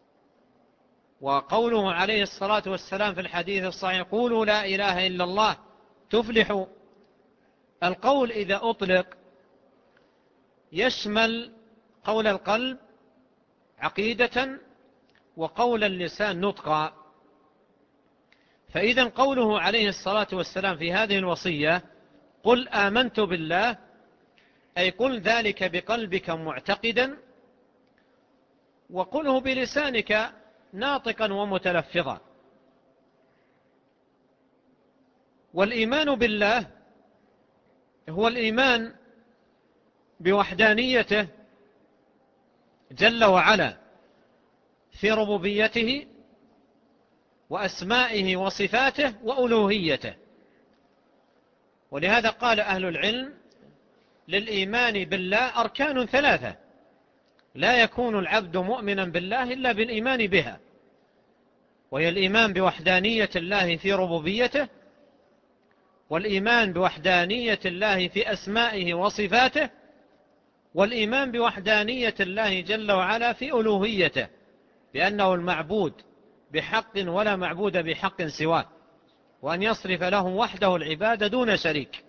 وقوله عليه الصلاة والسلام في الحديث الصحيح قولوا لا إله إلا الله تفلحوا. القول إذا أطلق يشمل قول القلب عقيدة وقول اللسان نطقا. فإذا قوله عليه الصلاة والسلام في هذه الوصية قل آمنت بالله، أي قل ذلك بقلبك معتقدا، وقله بلسانك ناطقا ومتلفظا. والإيمان بالله هو الإيمان بوحدانيته جل وعلا في ربوبيته وأسمائه وصفاته وألوهيته. ولهذا قال أهل العلم للإيمان بالله أركان ثلاثة، لا يكون العبد مؤمنا بالله إلا بالإيمان بها، وهي الإيمان بوحدانية الله في ربوبيته، والإيمان بوحدانية الله في أسمائه وصفاته، والإيمان بوحدانية الله جل وعلا في ألوهيته، بأنه المعبود بحق ولا معبود بحق سواه، وأن يصرف له وحده العبادة دون شريك.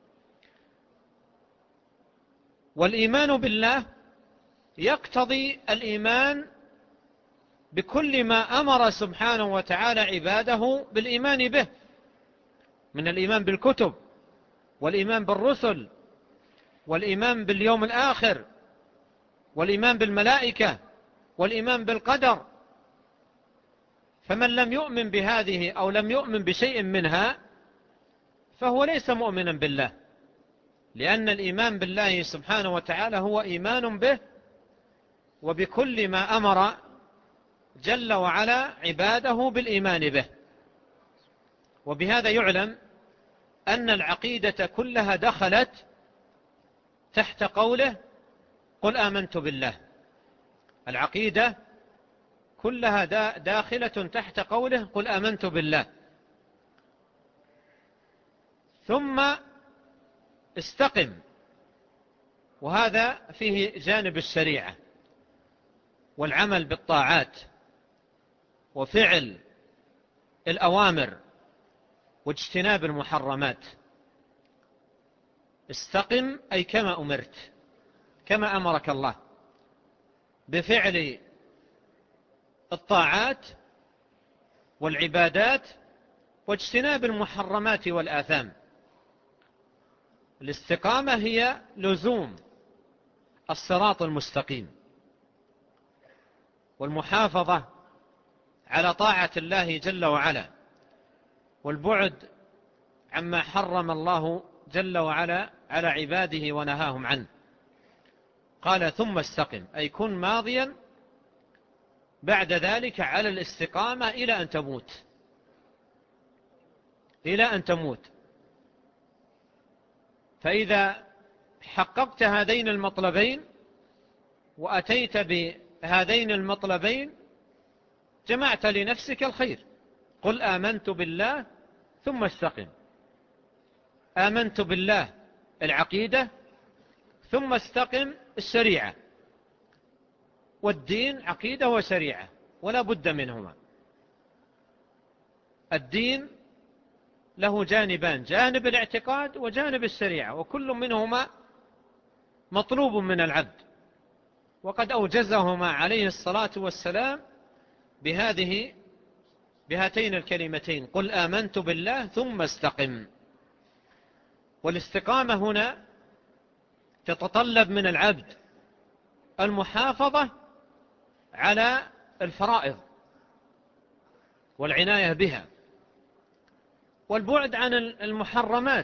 والإيمان بالله يقتضي الإيمان بكل ما أمر سبحانه وتعالى عباده بالإيمان به، من الإيمان بالكتب والإيمان بالرسل والإيمان باليوم الآخر والإيمان بالملائكة والإيمان بالقدر. فمن لم يؤمن بهذه أو لم يؤمن بشيء منها فهو ليس مؤمنا بالله، لأن الإيمان بالله سبحانه وتعالى هو إيمان به وبكل ما أمر جل وعلا عباده بالإيمان به. وبهذا يعلم أن العقيدة كلها دخلت تحت قوله قل آمنت بالله، العقيدة كلها داخلة تحت قوله قل آمنت بالله. ثم استقم، وهذا فيه جانب الشريعة والعمل بالطاعات وفعل الأوامر واجتناب المحرمات. استقم أي كما أمرت، كما أمرك الله بفعل الطاعات والعبادات واجتناب المحرمات والآثام. الاستقامة هي لزوم الصراط المستقيم والمحافظة على طاعة الله جل وعلا والبعد عما حرم الله جل وعلا على عباده ونهاهم عنه. قال ثم استقم أي كن ماضيا بعد ذلك على الاستقامة إلى أن تموت، إلى أن تموت. فإذا حققت هذين المطلبين وأتيت بهذين المطلبين جمعت لنفسك الخير. قل آمنت بالله ثم استقم. آمنت بالله العقيدة، ثم استقم الشريعة، والدين عقيدة وشريعة ولا بد منهما. الدين له جانبان، جانب الاعتقاد وجانب الشريعة، وكل منهما مطلوب من العبد، وقد أوجزهما عليه الصلاة والسلام بهاتين الكلمتين قل آمنت بالله ثم استقم. والاستقامة هنا تتطلب من العبد المحافظة على الفرائض والعناية بها والبعد عن المحرمات.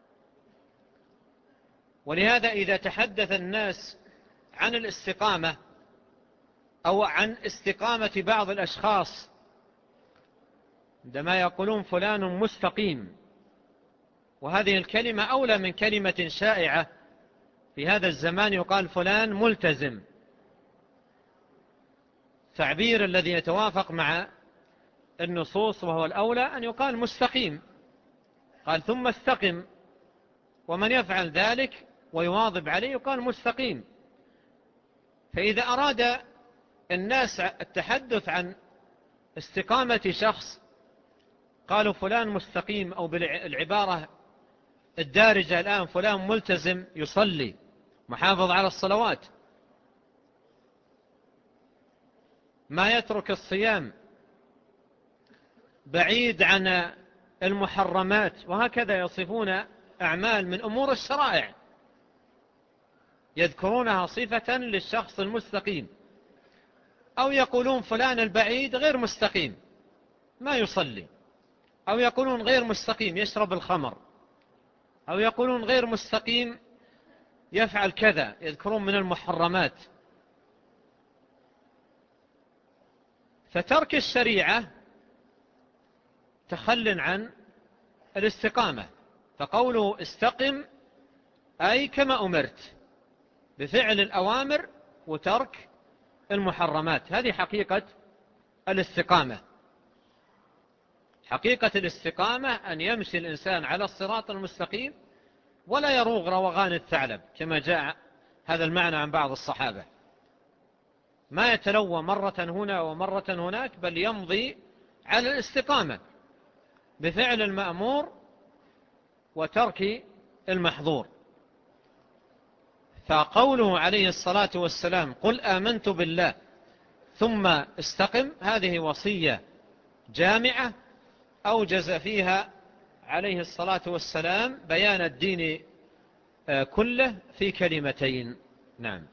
ولهذا إذا تحدث الناس عن الاستقامة أو عن استقامة بعض الأشخاص عندما يقولون فلان مستقيم وهذه الكلمة أولى من كلمة شائعة في هذا الزمان يقال فلان ملتزم، تعبير الذي يتوافق مع النصوص، وهو الأولى أن يقال مستقيم. قال ثم استقم، ومن يفعل ذلك ويواظب عليه يقال مستقيم. فإذا أراد الناس التحدث عن استقامة شخص قالوا فلان مستقيم، أو بالعبارة الدارجة الآن فلان ملتزم يصلي محافظ على الصلوات، ما يترك الصيام، بعيد عن المحرمات، وهكذا يصفون أعمال من أمور الشرائع يذكرونها صفة للشخص المستقيم. أو يقولون فلان البعيد غير مستقيم ما يصلي، أو يقولون غير مستقيم يشرب الخمر، أو يقولون غير مستقيم يفعل كذا، يذكرون من المحرمات. فترك الشريعة تخل عن الاستقامة. فقوله استقم أي كما أمرت بفعل الأوامر وترك المحرمات، هذه حقيقة الاستقامة. حقيقة الاستقامة أن يمشي الإنسان على الصراط المستقيم ولا يروغ روغان الثعلب، كما جاء هذا المعنى عن بعض الصحابة، ما يتلوى مرة هنا ومرة هناك، بل يمضي على الاستقامة بفعل المأمور وترك المحظور. فقوله عليه الصلاة والسلام قل آمنت بالله ثم استقم، هذه وصية جامعة أوجز فيها عليه الصلاة والسلام بيان الدين كله في كلمتين. نعم.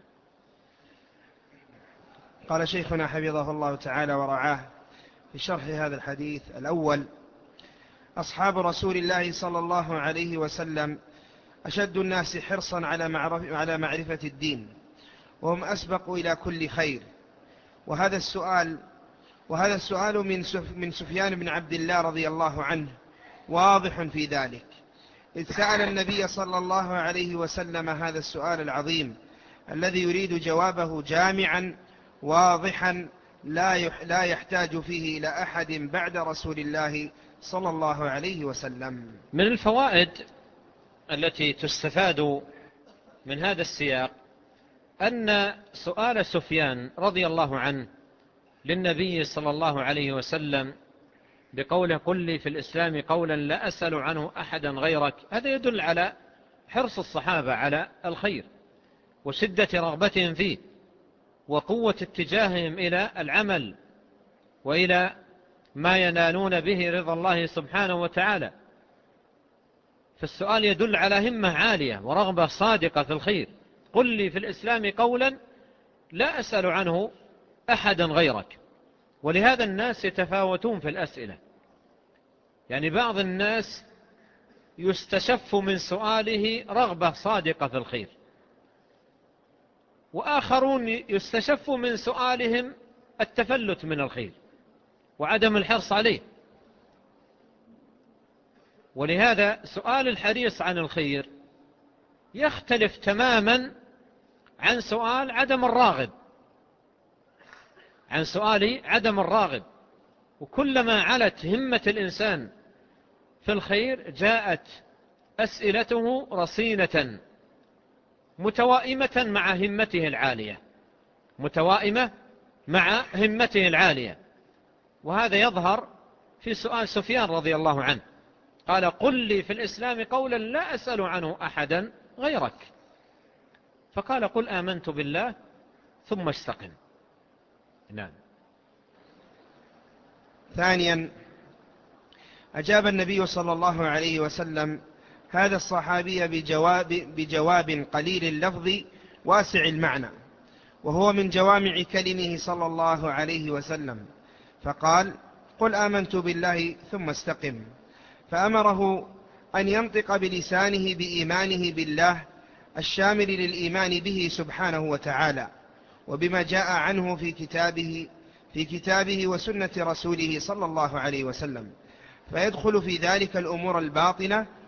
قال شيخنا حفظه الله تعالى ورعاه في شرح هذا الحديث الأول: أصحاب رسول الله صلى الله عليه وسلم أشد الناس حرصا على معرفة الدين، وهم أسبق إلى كل خير. وهذا السؤال من سفيان بن عبد الله رضي الله عنه واضح في ذلك، إذ سأل النبي صلى الله عليه وسلم هذا السؤال العظيم الذي يريد جوابه جامعا واضحا لا يحتاج فيه إلى أحد بعد رسول الله صلى الله عليه وسلم. من الفوائد التي تستفاد من هذا السياق أن سؤال سفيان رضي الله عنه للنبي صلى الله عليه وسلم بقوله قل لي في الإسلام قولا لا أسأل عنه أحدا غيرك، هذا يدل على حرص الصحابة على الخير وشدة رغبتهم فيه وقوة اتجاههم إلى العمل وإلى ما ينالون به رضا الله سبحانه وتعالى. فالسؤال يدل على همة عالية ورغبة صادقة في الخير. قل لي في الإسلام قولا لا أسأل عنه أحدا غيرك. ولهذا الناس يتفاوتون في الأسئلة، يعني بعض الناس يستشف من سؤاله رغبة صادقة في الخير، وآخرون يستشف من سؤالهم التفلت من الخير وعدم الحرص عليه. ولهذا سؤال الحريص عن الخير يختلف تماما عن سؤال عدم الراغب. وكلما علت همة الإنسان في الخير جاءت أسئلته رصينة متوائمة مع همته العالية. وهذا يظهر في سؤال سفيان رضي الله عنه، قال قل لي في الإسلام قولا لا أسأل عنه أحدا غيرك، فقال قل آمنت بالله ثم استقم. نعم. ثانيا، أجاب النبي صلى الله عليه وسلم هذا الصحابي بجواب قليل اللفظ واسع المعنى، وهو من جوامع كلمه صلى الله عليه وسلم، فقال قل آمنت بالله ثم استقم، فأمره أن ينطق بلسانه بإيمانه بالله الشامل للإيمان به سبحانه وتعالى وبما جاء عنه في كتابه وسنة رسوله صلى الله عليه وسلم، فيدخل في ذلك الأمور الباطنة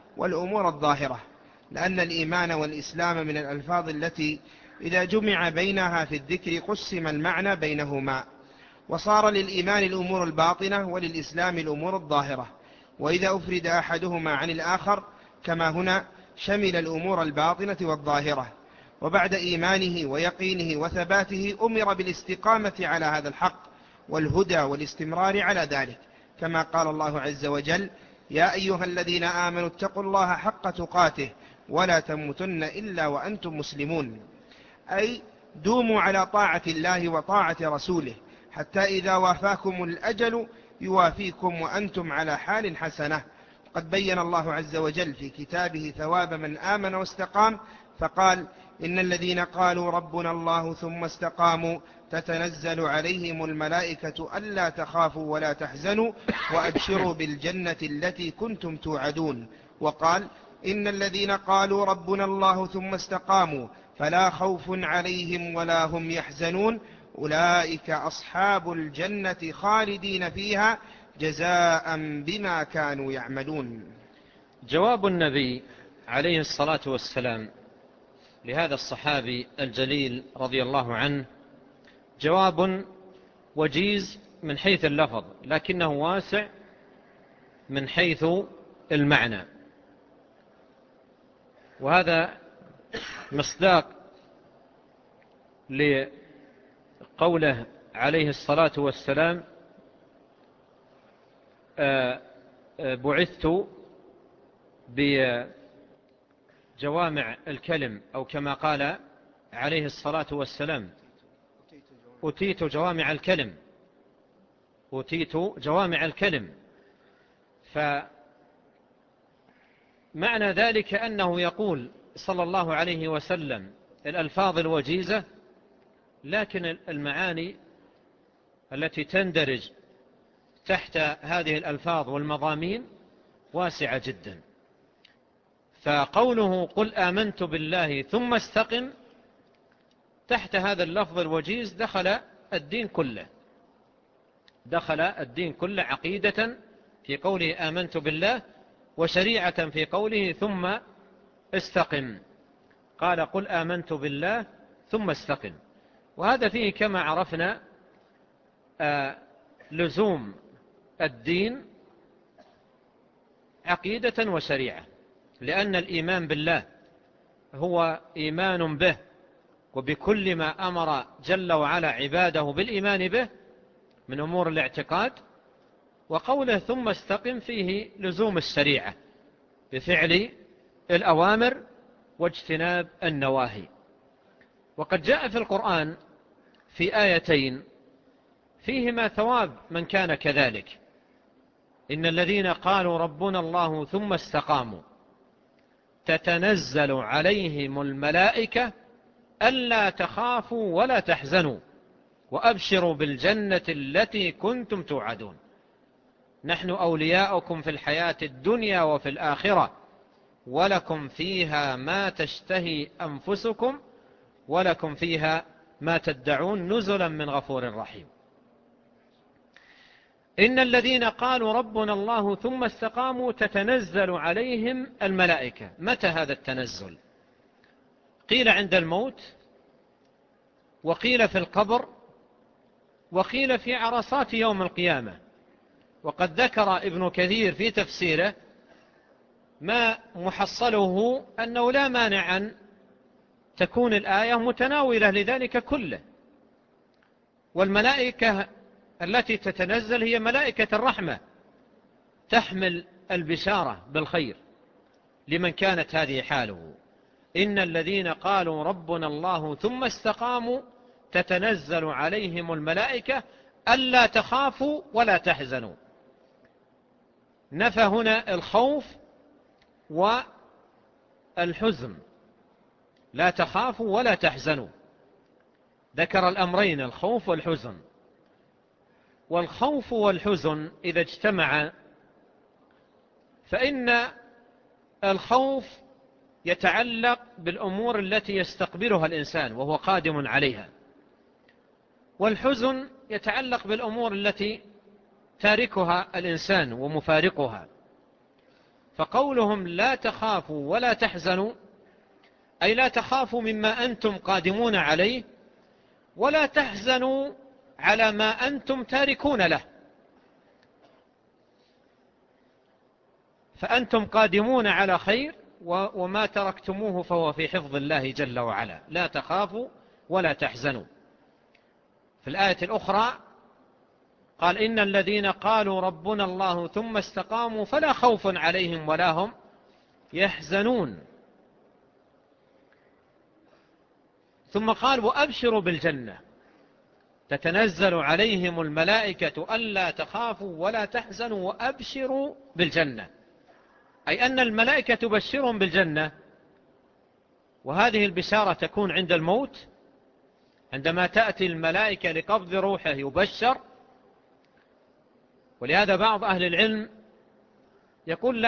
والأمور الظاهرة، لأن الإيمان والإسلام من الألفاظ التي إذا جمع بينها في الذكر قسم المعنى بينهما، وصار للإيمان الأمور الباطنة وللإسلام الأمور الظاهرة، وإذا أفرد أحدهما عن الآخر كما هنا شمل الأمور الباطنة والظاهرة. وبعد إيمانه ويقينه وثباته أمر بالاستقامة على هذا الحق والهدى والاستمرار على ذلك، كما قال الله عز وجل: يا أيها الذين آمنوا اتقوا الله حق تقاته ولا تموتن إلا وأنتم مسلمون، أي دوموا على طاعة الله وطاعة رسوله حتى إذا وافاكم الأجل يوافيكم وأنتم على حال حسنة. قد بين الله عز وجل في كتابه ثواب من آمن واستقام، فقال: إن الذين قالوا ربنا الله ثم استقاموا تتنزل عليهم الملائكة ألا تخافوا ولا تحزنوا وأبشروا بالجنة التي كنتم توعدون. وقال: إن الذين قالوا ربنا الله ثم استقاموا فلا خوف عليهم ولا هم يحزنون أولئك أصحاب الجنة خالدين فيها جزاء بما كانوا يعملون. جواب النبي عليه الصلاة والسلام لهذا الصحابي الجليل رضي الله عنه جواب وجيز من حيث اللفظ، لكنه واسع من حيث المعنى، وهذا مصداق لقوله عليه الصلاة والسلام: بعثت بجوامع الكلم، أو كما قال عليه الصلاة والسلام: أتيت جوامع الكلم. أتيت جوامع الكلم. فمعنى ذلك أنه يقول صلى الله عليه وسلم الألفاظ الوجيزة، لكن المعاني التي تندرج تحت هذه الألفاظ والمضامين واسعة جدا. فقوله قل آمنت بالله ثم استقم، تحت هذا اللفظ الوجيز دخل الدين كله، دخل الدين كله عقيدة في قوله آمنت بالله، وشريعة في قوله ثم استقم. قال قل آمنت بالله ثم استقم، وهذا فيه كما عرفنا لزوم الدين عقيدة وشريعة، لأن الإيمان بالله هو إيمان به وبكل ما أمر جل وعلا عباده بالإيمان به من أمور الاعتقاد. وقوله ثم استقم فيه لزوم الشريعة بفعل الأوامر واجتناب النواهي. وقد جاء في القرآن في آيتين فيهما ثواب من كان كذلك: إن الذين قالوا ربنا الله ثم استقاموا تتنزل عليهم الملائكة ألا تخافوا ولا تحزنوا وأبشروا بالجنة التي كنتم توعدون نحن أولياؤكم في الحياة الدنيا وفي الآخرة ولكم فيها ما تشتهي أنفسكم ولكم فيها ما تدعون نزلا من غفور رحيم. إن الذين قالوا ربنا الله ثم استقاموا تتنزل عليهم الملائكة. متى هذا التنزل؟ قيل عند الموت، وقيل في القبر، وقيل في عرصات يوم القيامة. وقد ذكر ابن كثير في تفسيره ما محصله أنه لا مانع أن تكون الآية متناولة لذلك كله. والملائكة التي تتنزل هي ملائكة الرحمة تحمل البشارة بالخير لمن كانت هذه حاله. إن الذين قالوا ربنا الله ثم استقاموا تتنزل عليهم الملائكة ألا تخافوا ولا تحزنوا. نفى هنا الخوف والحزن، لا تخافوا ولا تحزنوا، ذكر الأمرين الخوف والحزن. والخوف والحزن إذا اجتمع فإن الخوف يتعلق بالأمور التي يستقبلها الإنسان وهو قادم عليها، والحزن يتعلق بالأمور التي تاركها الإنسان ومفارقها. فقولهم لا تخافوا ولا تحزنوا أي لا تخافوا مما أنتم قادمون عليه ولا تحزنوا على ما أنتم تاركون له، فأنتم قادمون على خير وما تركتموه فهو في حفظ الله جل وعلا. لا تخافوا ولا تحزنوا. في الآية الأخرى قال إن الذين قالوا ربنا الله ثم استقاموا فلا خوف عليهم ولا هم يحزنون. ثم قال وأبشروا بالجنة تتنزل عليهم الملائكة ألا تخافوا ولا تحزنوا وأبشروا بالجنة، أي أن الملائكة تبشرهم بالجنة، وهذه البشارة تكون عند الموت. عندما تأتي الملائكة لقبض روحه يبشر. ولهذا بعض أهل العلم يقول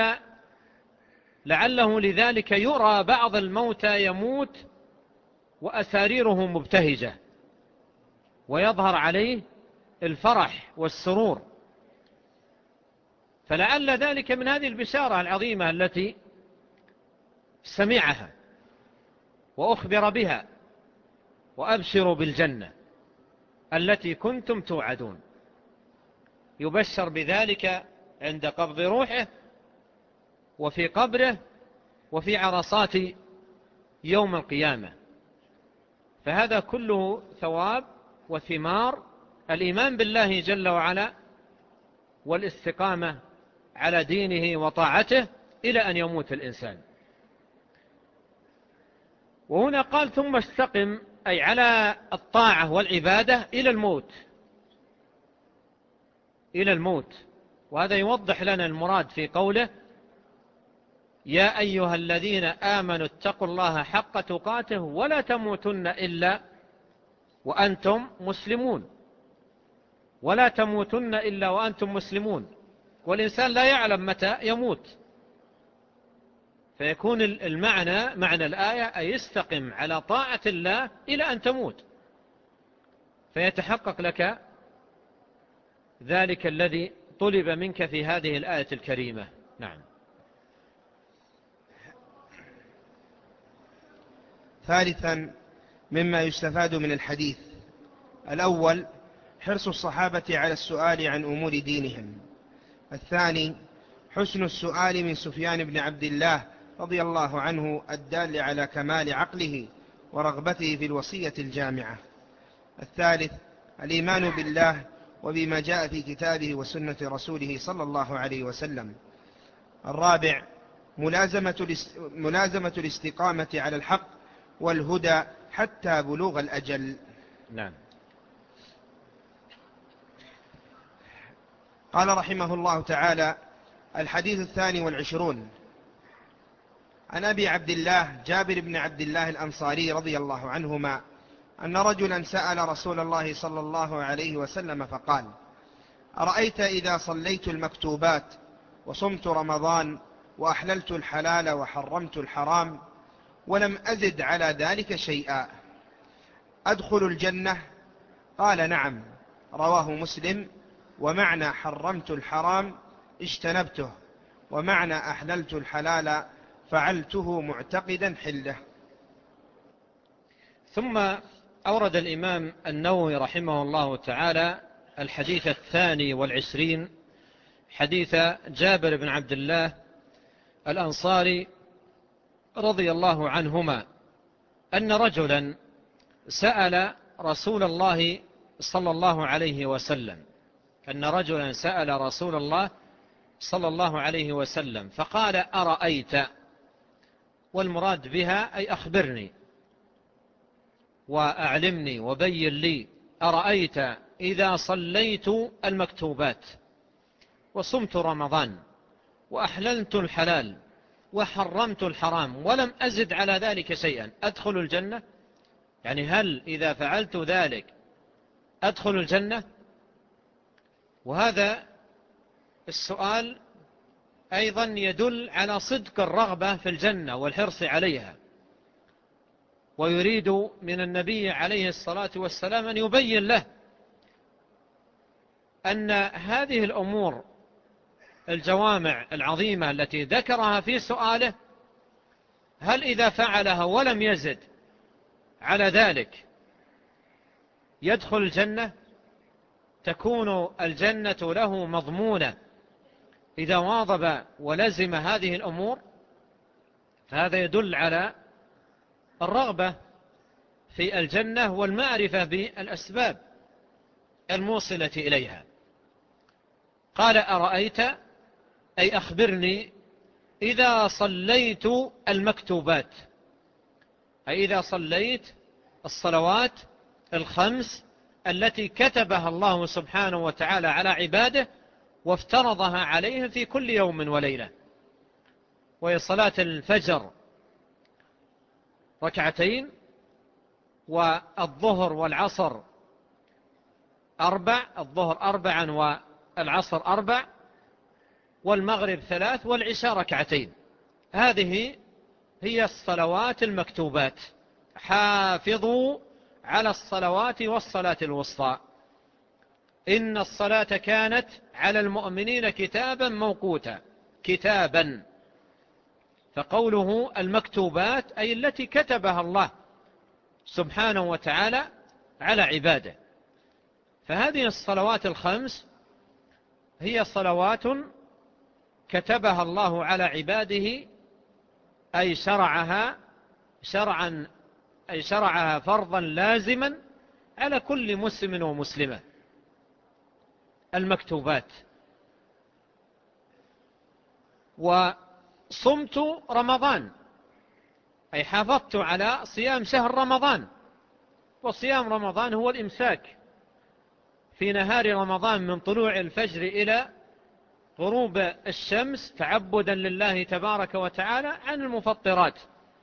لعله لذلك يرى بعض الموتى يموت وأساريره مبتهجة ويظهر عليه الفرح والسرور، فلعل ذلك من هذه البشارة العظيمة التي سمعها وأخبر بها. وأبشروا بالجنة التي كنتم توعدون. يبشر بذلك عند قبض روحه وفي قبره وفي عرصات يوم القيامة. فهذا كله ثواب وثمار الإيمان بالله جل وعلا والاستقامة على دينه وطاعته إلى أن يموت الإنسان. وهنا قال ثم استقم أي على الطاعة والعبادة إلى الموت، إلى الموت. وهذا يوضح لنا المراد في قوله يا أيها الذين آمنوا اتقوا الله حق تقاته ولا تموتن إلا وأنتم مسلمون. ولا تموتن إلا وأنتم مسلمون، والإنسان لا يعلم متى يموت. فيكون المعنى معنى الآية أي استقم على طاعة الله إلى أن تموت، فيتحقق لك ذلك الذي طلب منك في هذه الآية الكريمة. نعم. ثالثا مما يستفاد من الحديث: الأول حرص الصحابة على السؤال عن أمور دينهم. الثاني حسن السؤال من سفيان بن عبد الله رضي الله عنه الدال على كمال عقله ورغبته في الوصية الجامعة. الثالث الإيمان بالله وبما جاء في كتابه وسنة رسوله صلى الله عليه وسلم. الرابع ملازمة الاستقامة على الحق والهدى حتى بلوغ الأجل. نعم. قال رحمه الله تعالى: الحديث 22 عن أبي عبد الله جابر بن عبد الله الأنصاري رضي الله عنهما أن رجلا سأل رسول الله صلى الله عليه وسلم فقال: أرأيت إذا صليت المكتوبات وصمت رمضان وأحللت الحلال وحرمت الحرام ولم أزد على ذلك شيئا أدخل الجنة؟ قال: نعم. رواه مسلم. ومعنى حرمت الحرام اجتنبته، ومعنى أحللت الحلال فعلته معتقدا حله. ثم أورد الإمام النووي رحمه الله تعالى الحديث 22 حديث جابر بن عبد الله الأنصاري رضي الله عنهما أن رجلا سأل رسول الله صلى الله عليه وسلم صلى الله عليه وسلم فقال: أرأيت، والمراد بها أي أخبرني وأعلمني وبين لي. أرأيت إذا صليت المكتوبات وصمت رمضان وأحللت الحلال وحرمت الحرام ولم أزد على ذلك شيئا أدخل الجنة؟ يعني هل إذا فعلت ذلك أدخل الجنة؟ وهذا السؤال أيضا يدل على صدق الرغبة في الجنة والحرص عليها، ويريد من النبي عليه الصلاة والسلام أن يبين له أن هذه الأمور الجوامع العظيمة التي ذكرها في سؤاله، هل إذا فعلها ولم يزد على ذلك يدخل الجنة؟ تكون الجنة له مضمونة إذا واظب ولزم هذه الأمور. فهذا يدل على الرغبة في الجنة والمعرفة بالأسباب الموصلة إليها. قال أرأيت أي أخبرني إذا صليت المكتوبات، أي إذا صليت الصلوات الخمس التي كتبها الله سبحانه وتعالى على عباده وافترضها عليهم في كل يوم وليلة، وهي صلاة الفجر ركعتين، والظهر والعصر الظهر 4 والعصر 4 والمغرب 3 والعشاء ركعتين. هذه هي الصلوات المكتوبات. حافظوا على الصلوات والصلاة الوسطى إن الصلاة كانت على المؤمنين كتابا موقوتا. كتابا، فقوله المكتوبات أي التي كتبها الله سبحانه وتعالى على عباده. فهذه الصلوات الخمس هي صلوات كتبها الله على عباده، أي شرعها فرضا لازما على كل مسلم ومسلمة. المكتوبات. وصمت رمضان أي حافظت على صيام شهر رمضان، وصيام رمضان هو الإمساك في نهار رمضان من طلوع الفجر إلى غروب الشمس تعبدا لله تبارك وتعالى عن المفطرات.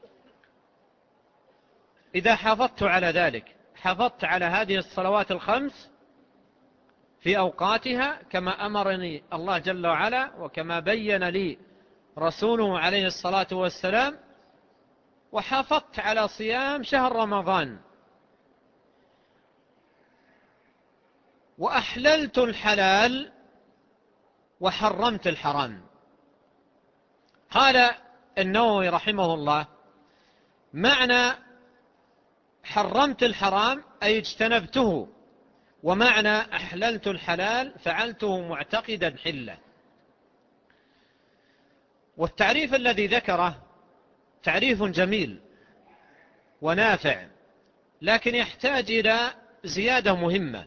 إذا حافظت على ذلك، حافظت على هذه الصلوات الخمس في أوقاتها كما أمرني الله جل وعلا وكما بين لي رسوله عليه الصلاة والسلام، وحافظت على صيام شهر رمضان، وأحللت الحلال وحرمت الحرام. قال النووي رحمه الله: معنى حرمت الحرام أي اجتنبته، ومعنى أحللت الحلال فعلته معتقدا حله. والتعريف الذي ذكره تعريف جميل ونافع، لكن يحتاج إلى زيادة مهمة،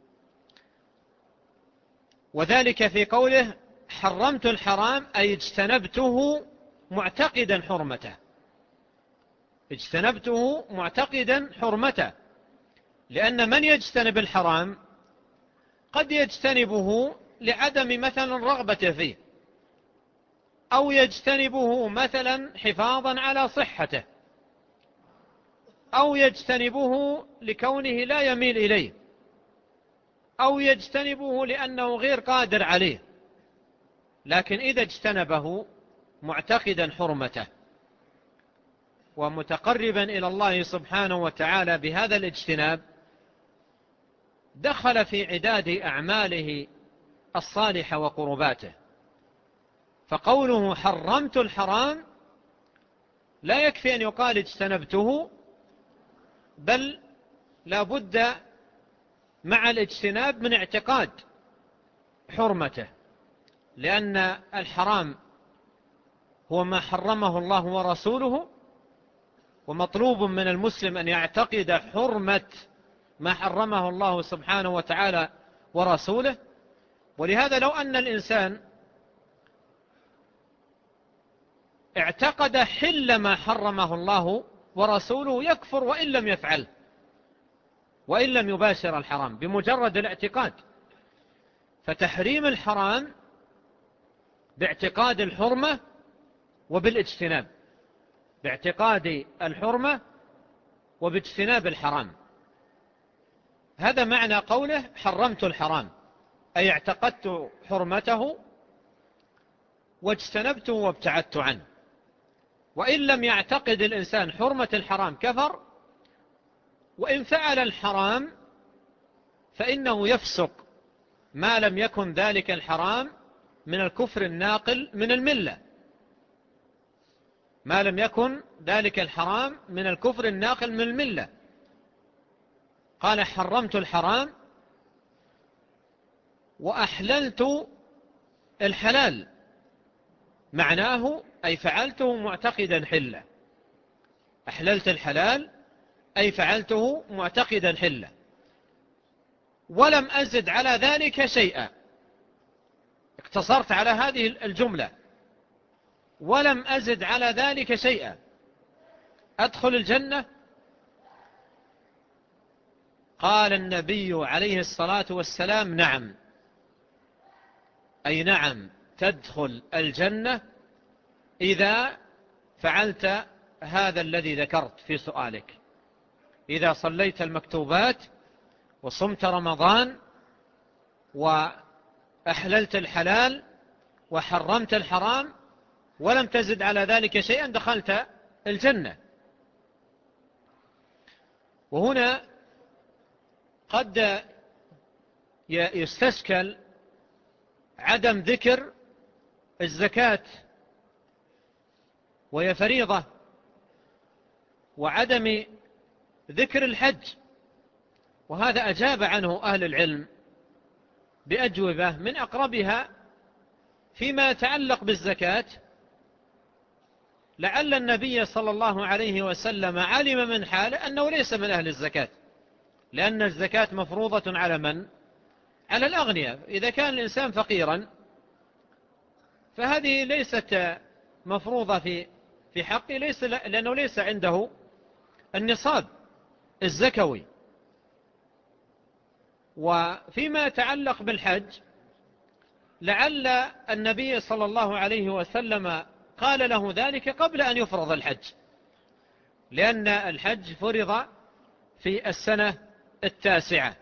وذلك في قوله حرمت الحرام أي اجتنبته معتقدا حرمته. اجتنبته معتقدا حرمته، لأن من يجتنب الحرام قد يجتنبه لعدم مثلا رغبته فيه، أو يجتنبه مثلا حفاظا على صحته، أو يجتنبه لكونه لا يميل إليه، أو يجتنبه لأنه غير قادر عليه. لكن إذا اجتنبه معتقدا حرمته ومتقربا إلى الله سبحانه وتعالى بهذا الاجتناب، دخل في عداد أعماله الصالحة وقرباته. فقوله حرمت الحرام لا يكفي أن يقال اجتنبته، بل لا بد مع الاجتناب من اعتقاد حرمته، لأن الحرام هو ما حرمه الله ورسوله، ومطلوب من المسلم أن يعتقد حرمة ما حرمه الله سبحانه وتعالى ورسوله. ولهذا لو أن الإنسان اعتقد حل ما حرمه الله ورسوله يكفر وإن لم يفعل، وإن لم يباشر الحرام، بمجرد الاعتقاد. فتحريم الحرام باعتقاد الحرمة وبالاجتناب، باعتقاد الحرمة وباجتناب الحرام. هذا معنى قوله حرمت الحرام، أي اعتقدت حرمته واجتنبته وابتعدت عنه. وإن لم يعتقد الإنسان حرمة الحرام كفر، وإن فعل الحرام فإنه يفسق ما لم يكن ذلك الحرام من الكفر الناقل من الملة، ما لم يكن ذلك الحرام من الكفر الناقل من الملة. قال حرمت الحرام وأحللت الحلال، معناه أي فعلته معتقدا حلة. أحللت الحلال أي فعلته معتقدا حلة، ولم أزد على ذلك شيئا. اقتصرت على هذه الجملة، ولم أزد على ذلك شيئا. أدخل الجنة؟ قال النبي عليه الصلاة والسلام نعم، أي نعم تدخل الجنة إذا فعلت هذا الذي ذكرت في سؤالك، إذا صليت المكتوبات وصمت رمضان وأحللت الحلال وحرمت الحرام ولم تزد على ذلك شيئا دخلت الجنة. وهنا قد يستشكل عدم ذكر الزكاة وهي فريضة، وعدم ذكر الحج، وهذا أجاب عنه أهل العلم بأجوبة من أقربها فيما يتعلق بالزكاة. لعل النبي صلى الله عليه وسلم علم من حاله أنه ليس من أهل الزكاة، لأن الزكاة مفروضة على من؟ على الأغنياء. إذا كان الإنسان فقيرا فهذه ليست مفروضة في حقه، لأنه ليس عنده النصاب الزكوي. وفيما يتعلق بالحج لعل النبي صلى الله عليه وسلم قال له ذلك قبل أن يفرض الحج، لأن الحج فرض في السنة 9.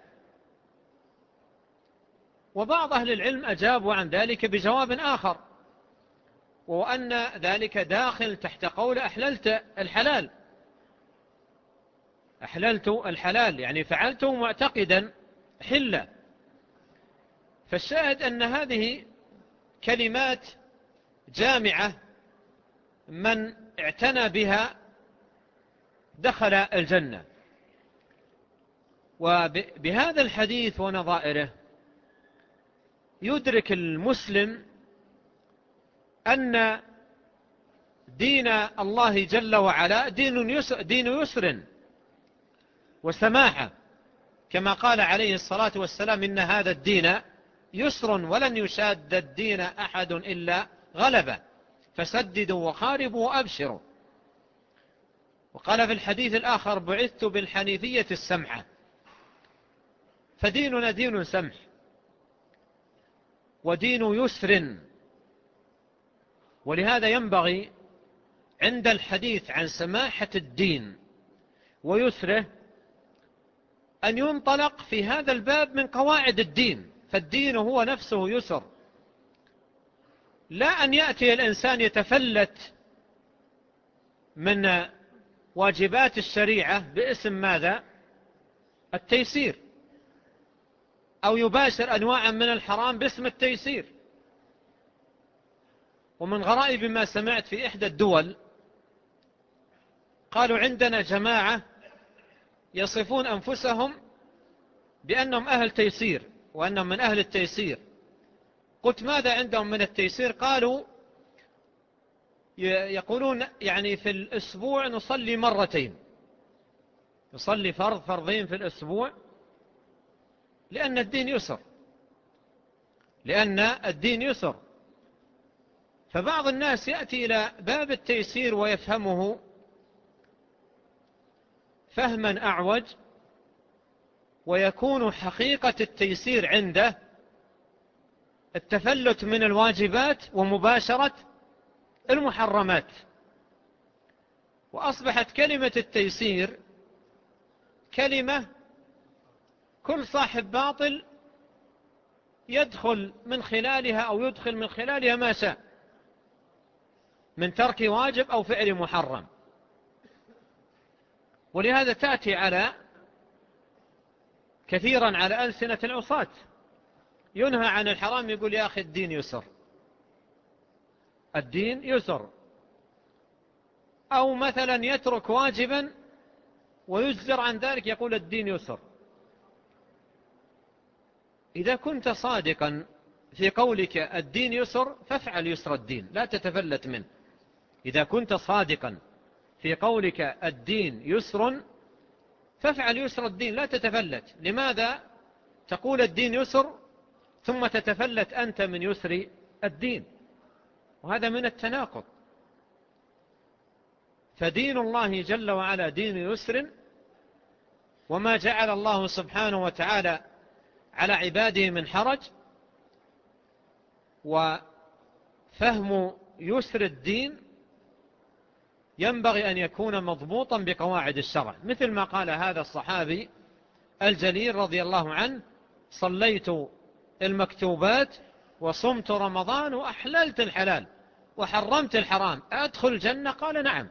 وبعض أهل العلم أجابوا عن ذلك بجواب آخر، وأن ذلك داخل تحت قول أحللت الحلال. أحللت الحلال يعني فعلته معتقدا حلة. فالشاهد أن هذه كلمات جامعة، من اعتنى بها دخل الجنة. وبهذا الحديث ونظائره يدرك المسلم أن دين الله جل وعلا دين يسر وسماحة، كما قال عليه الصلاة والسلام إن هذا الدين يسر ولن يشاد الدين أحد إلا غلبه فسددوا وقاربوا وأبشروا. وقال في الحديث الآخر بعثت بالحنيفية السمحة. فديننا دين سمح ودين يسر. ولهذا ينبغي عند الحديث عن سماحة الدين ويسره أن ينطلق في هذا الباب من قواعد الدين، فالدين هو نفسه يسر، لا أن يأتي الإنسان يتفلت من واجبات الشريعة باسم ماذا؟ التيسير، أو يباشر أنواعا من الحرام باسم التيسير. ومن غرائب ما سمعت في إحدى الدول قالوا عندنا جماعة يصفون أنفسهم بأنهم أهل تيسير وأنهم من أهل التيسير. قلت ماذا عندهم من التيسير؟ قالوا يقولون يعني في الأسبوع نصلي مرتين، نصلي فرضين في الأسبوع، لأن الدين يسر، لأن الدين يسر. فبعض الناس يأتي إلى باب التيسير ويفهمه فهما أعوج، ويكون حقيقة التيسير عنده التفلت من الواجبات ومباشرة المحرمات. وأصبحت كلمة التيسير كلمة كل صاحب باطل يدخل من خلالها أو يدخل من خلالها ما شاء من ترك واجب أو فعل محرم. ولهذا تأتي كثيرا على ألسنة العصاة ينهى عن الحرام يقول يا أخي الدين يسر، الدين يسر. أو مثلا يترك واجبا ويجزر عن ذلك يقول الدين يسر. إذا كنت صادقا في قولك الدين يسر فافعل يسر الدين، لا تتفلت منه. إذا كنت صادقا في قولك الدين يسر فافعل يسر الدين، لا تتفلت. لماذا تقول الدين يسر ثم تتفلت أنت من يسر الدين؟ وهذا من التناقض. فدين الله جل وعلا دين يسر، وما جعل الله سبحانه وتعالى على عباده من حرج. وفهم يسر الدين ينبغي أن يكون مضبوطا بقواعد الشرع، مثل ما قال هذا الصحابي الجليل رضي الله عنه: صليت المكتوبات وصمت رمضان وأحللت الحلال وحرمت الحرام، أدخل الجنة؟ قال نعم.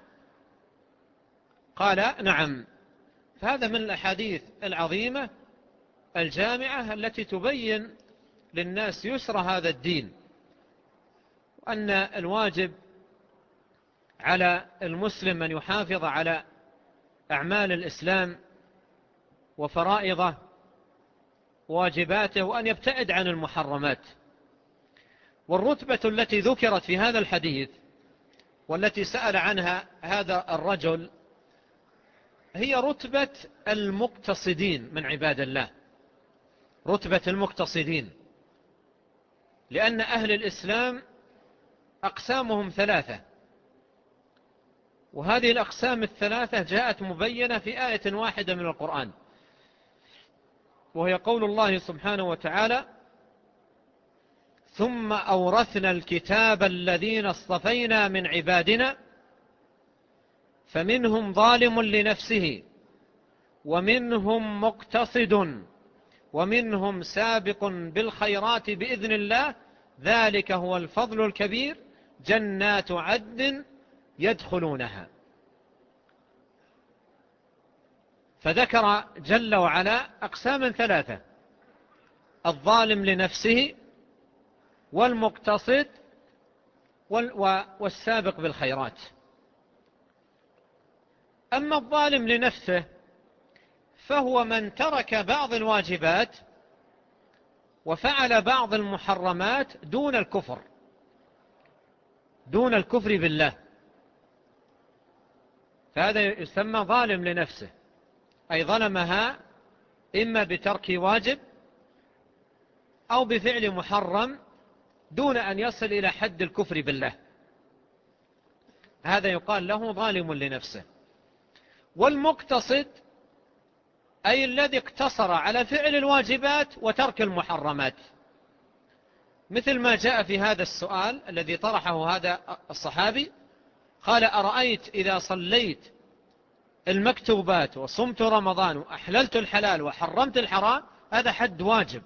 قال نعم. فهذا من الأحاديث العظيمة الجامعة التي تبين للناس يسر هذا الدين، وأن الواجب على المسلم أن يحافظ على أعمال الإسلام وفرائضه واجباته، وأن يبتعد عن المحرمات. والرتبة التي ذكرت في هذا الحديث والتي سأل عنها هذا الرجل هي رتبة المقتصدين من عباد الله، رتبة المقتصدين. لأن أهل الإسلام أقسامهم ثلاثة، وهذه الأقسام الثلاثة جاءت مبينة في آية واحدة من القرآن، وهي قول الله سبحانه وتعالى: ثم أورثنا الكتاب الذين اصطفينا من عبادنا فمنهم ظالم لنفسه ومنهم مقتصد ومنهم سابق بالخيرات بإذن الله ذلك هو الفضل الكبير جنات عدن يدخلونها. فذكر جل وعلا أقساما ثلاثة: الظالم لنفسه والمقتصد والسابق بالخيرات. أما الظالم لنفسه فهو من ترك بعض الواجبات وفعل بعض المحرمات دون الكفر، دون الكفر بالله، فهذا يسمى ظالم لنفسه، أي ظلمها إما بترك واجب أو بفعل محرم دون أن يصل إلى حد الكفر بالله، هذا يقال له ظالم لنفسه. والمقتصد أي الذي اقتصر على فعل الواجبات وترك المحرمات، مثل ما جاء في هذا السؤال الذي طرحه هذا الصحابي، قال: أرأيت إذا صليت المكتوبات وصمت رمضان وأحللت الحلال وحرمت الحرام، هذا حد واجب.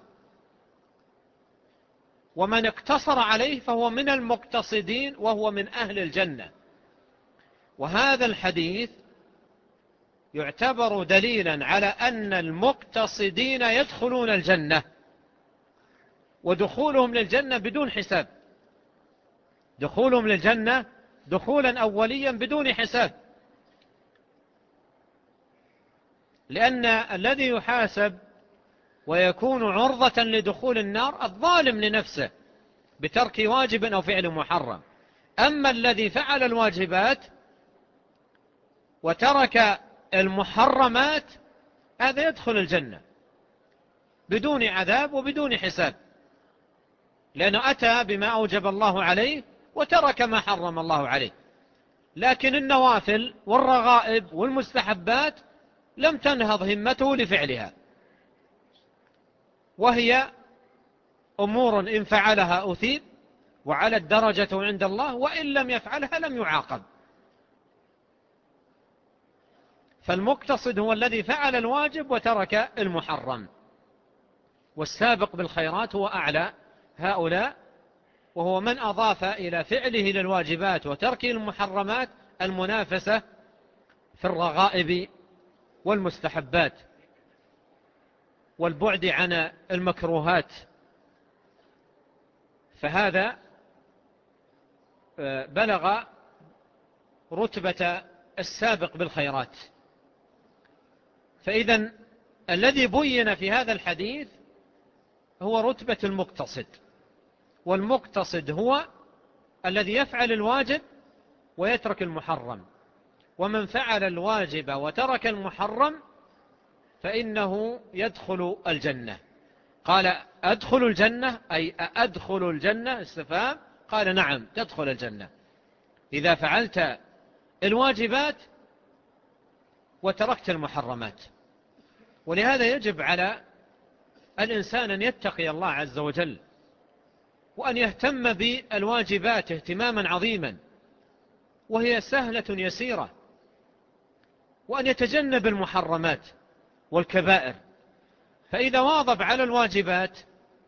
ومن اقتصر عليه فهو من المقتصدين وهو من أهل الجنة. وهذا الحديث يعتبر دليلا على أن المقتصدين يدخلون الجنة، ودخولهم للجنة بدون حساب، دخولهم للجنة دخولا أوليا بدون حساب. لأن الذي يحاسب ويكون عرضة لدخول النار الظالم لنفسه بترك واجب أو فعل محرم. أما الذي فعل الواجبات وترك المحرمات هذا يدخل الجنة بدون عذاب وبدون حساب، لأنه أتى بما أوجب الله عليه وترك ما حرم الله عليه. لكن النوافل والرغائب والمستحبات لم تنهض همته لفعلها، وهي أمور إن فعلها أثيب وعلى الدرجة عند الله، وإن لم يفعلها لم يعاقب. فالمقتصد هو الذي فعل الواجب وترك المحرم، والسابق بالخيرات هو أعلى هؤلاء، وهو من أضاف إلى فعله للواجبات وتركه المحرمات المنافسة في الرغائب والمستحبات والبعد عن المكروهات. فهذا بلغ رتبة السابق بالخيرات. فإذا الذي بين في هذا الحديث هو رتبة المقتصد، والمقتصد هو الذي يفعل الواجب ويترك المحرم، ومن فعل الواجب وترك المحرم فإنه يدخل الجنة. قال أدخل الجنة أي أدخل الجنة استفهام، قال نعم تدخل الجنة إذا فعلت الواجبات وتركت المحرمات. ولهذا يجب على الإنسان أن يتقي الله عز وجل، وأن يهتم بالواجبات اهتماما عظيما وهي سهلة يسيرة، وأن يتجنب المحرمات والكبائر. فإذا واظب على الواجبات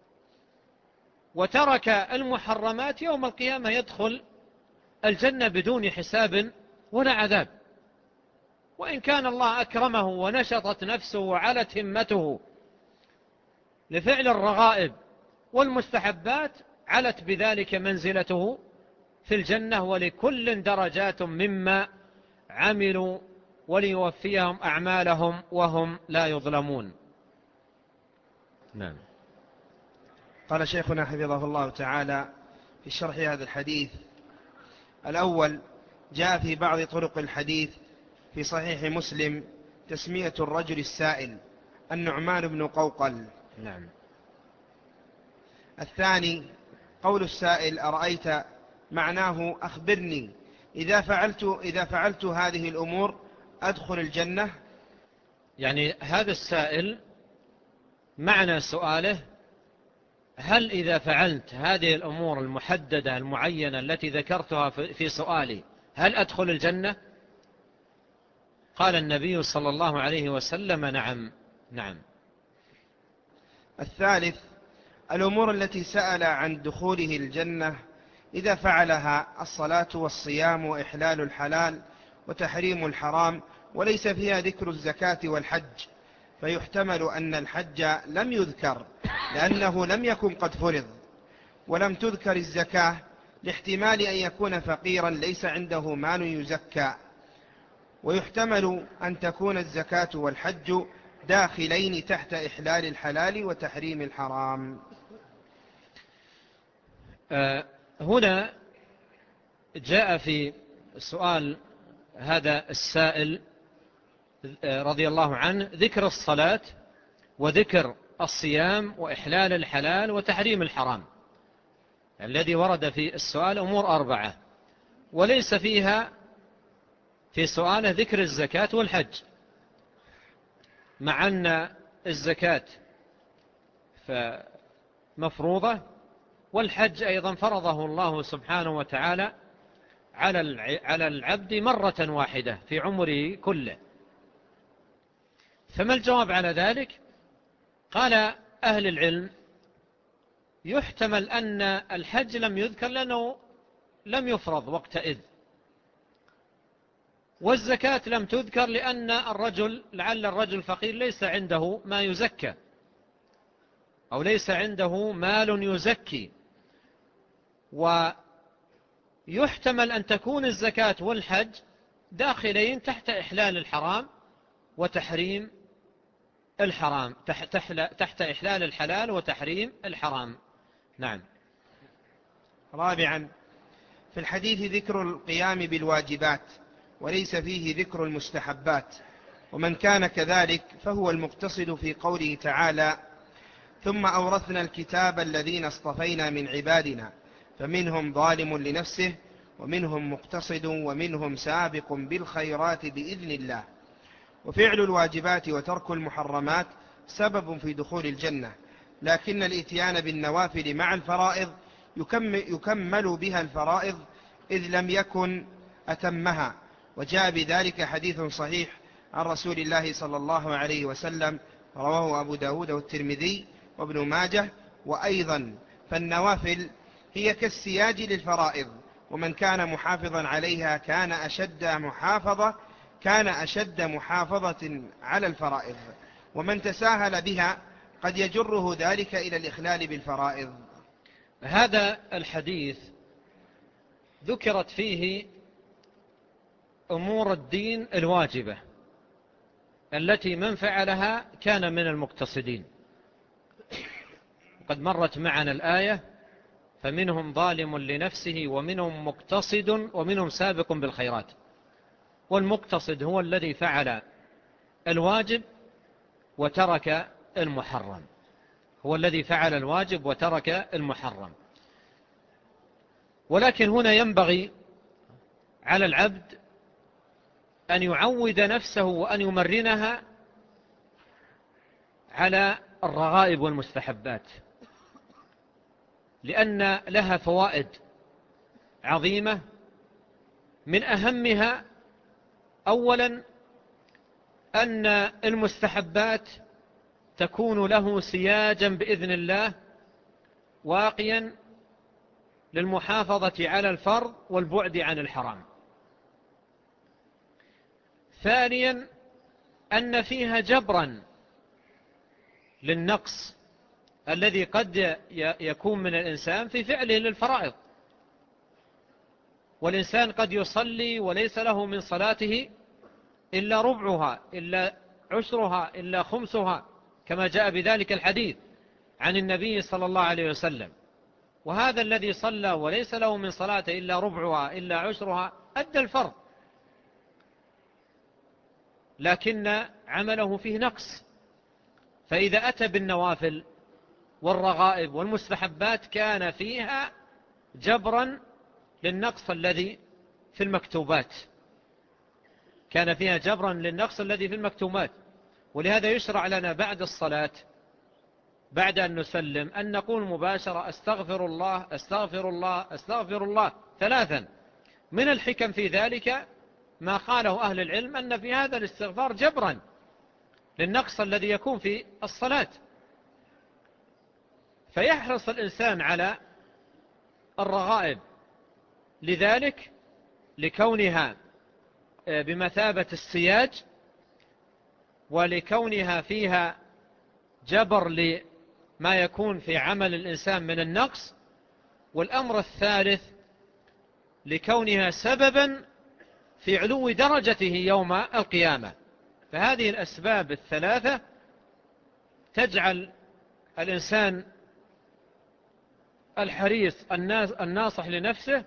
وترك المحرمات يوم القيامة يدخل الجنة بدون حساب ولا عذاب. وإن كان الله أكرمه ونشطت نفسه وعلت همته لفعل الرغائب والمستحبات علت بذلك منزلته في الجنة، ولكل درجات مما عملوا وليوفيهم أعمالهم وهم لا يظلمون. نعم. قال شيخنا حفظه الله تعالى في شرح هذا الحديث: الأول، جاء في بعض طرق الحديث في صحيح مسلم تسمية الرجل السائل النعمان بن قوقل. نعم. الثاني، قول السائل: أرأيت، معناه أخبرني إذا فعلت هذه الأمور أدخل الجنة. يعني هذا السائل معنى سؤاله: هل إذا فعلت هذه الأمور المحددة المعينة التي ذكرتها في سؤالي هل أدخل الجنة؟ قال النبي صلى الله عليه وسلم: نعم نعم. الثالث، الأمور التي سأل عن دخوله الجنة إذا فعلها الصلاة والصيام وإحلال الحلال وتحريم الحرام، وليس فيها ذكر الزكاة والحج، فيحتمل أن الحج لم يذكر لأنه لم يكن قد فرض، ولم تذكر الزكاة لاحتمال أن يكون فقيرا ليس عنده مال يزكى، ويحتمل أن تكون الزكاة والحج داخلين تحت إحلال الحلال وتحريم الحرام. هنا جاء في سؤال هذا السائل رضي الله عنه ذكر الصلاة وذكر الصيام وإحلال الحلال وتحريم الحرام. الذي ورد في السؤال أمور 4، وليس فيها في سؤاله ذكر الزكاة والحج، مع أن الزكاة مفروضة، والحج أيضا فرضه الله سبحانه وتعالى على العبد مرة واحدة في عمره كله. فما الجواب على ذلك؟ قال أهل العلم: يحتمل أن الحج لم يذكر لأنه لم يفرض وقتئذ، والزكاة لم تذكر لأن لعل الرجل فقير ليس عنده ما يزكى، أو ليس عنده مال يزكي. ويحتمل أن تكون الزكاة والحج داخلين تحت إحلال الحرام وتحريم الحرام، تحت إحلال الحلال وتحريم الحرام. نعم. رابعا، في الحديث ذكر القيام بالواجبات وليس فيه ذكر المستحبات، ومن كان كذلك فهو المقتصد في قوله تعالى: ثم أورثنا الكتاب الذين اصطفينا من عبادنا فمنهم ظالم لنفسه ومنهم مقتصد ومنهم سابق بالخيرات بإذن الله. وفعل الواجبات وترك المحرمات سبب في دخول الجنة، لكن الإتيان بالنوافل مع الفرائض يكمل بها الفرائض إذ لم يكن أتمها. وجاء بذلك حديث صحيح عن رسول الله صلى الله عليه وسلم رواه أبو داود والترمذي وابن ماجه. وأيضا فالنوافل هي كالسياج للفرائض، ومن كان محافظا عليها كان أشد محافظة على الفرائض، ومن تساهل بها قد يجره ذلك إلى الإخلال بالفرائض. هذا الحديث ذكرت فيه أمور الدين الواجبة التي من فعلها كان من المقتصدين. قد مرت معنا الآية: فمنهم ظالم لنفسه ومنهم مقتصد ومنهم سابق بالخيرات. والمقتصد هو الذي فعل الواجب وترك المحرم، هو الذي فعل الواجب وترك المحرم. ولكن هنا ينبغي على العبد أن يعود نفسه وأن يمرنها على الرغائب والمستحبات، لأن لها فوائد عظيمة. من أهمها أولا أن المستحبات تكون له سياجا بإذن الله واقيا للمحافظة على الفرض والبعد عن الحرام. ثانيا أن فيها جبرا للنقص الذي قد يكون من الإنسان في فعله للفرائض. والإنسان قد يصلي وليس له من صلاته إلا ربعها، إلا عشرها، إلا خمسها، كما جاء بذلك الحديث عن النبي صلى الله عليه وسلم. وهذا الذي صلى وليس له من صلاته إلا ربعها إلا عشرها أدى الفرض، لكن عمله فيه نقص. فإذا أتى بالنوافل والرغائب والمستحبات كان فيها جبرا للنقص الذي في المكتوبات، كان فيها جبرا للنقص الذي في المكتوبات. ولهذا يشرع لنا بعد الصلاة، بعد أن نسلم، أن نقول مباشرة: أستغفر الله أستغفر الله أستغفر الله 3. من الحكم في ذلك ما قاله أهل العلم أن في هذا الاستغفار جبرا للنقص الذي يكون في الصلاة. فيحرص الإنسان على الرغائب لذلك، لكونها بمثابة السياج، ولكونها فيها جبر لما يكون في عمل الإنسان من النقص. والأمر الثالث لكونها سببا في علو درجته يوم القيامة. فهذه الأسباب الثلاثة تجعل الإنسان الحريص الناصح لنفسه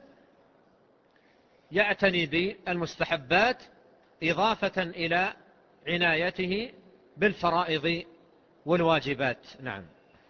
يعتني بالمستحبات إضافة إلى عنايته بالفرائض والواجبات. نعم.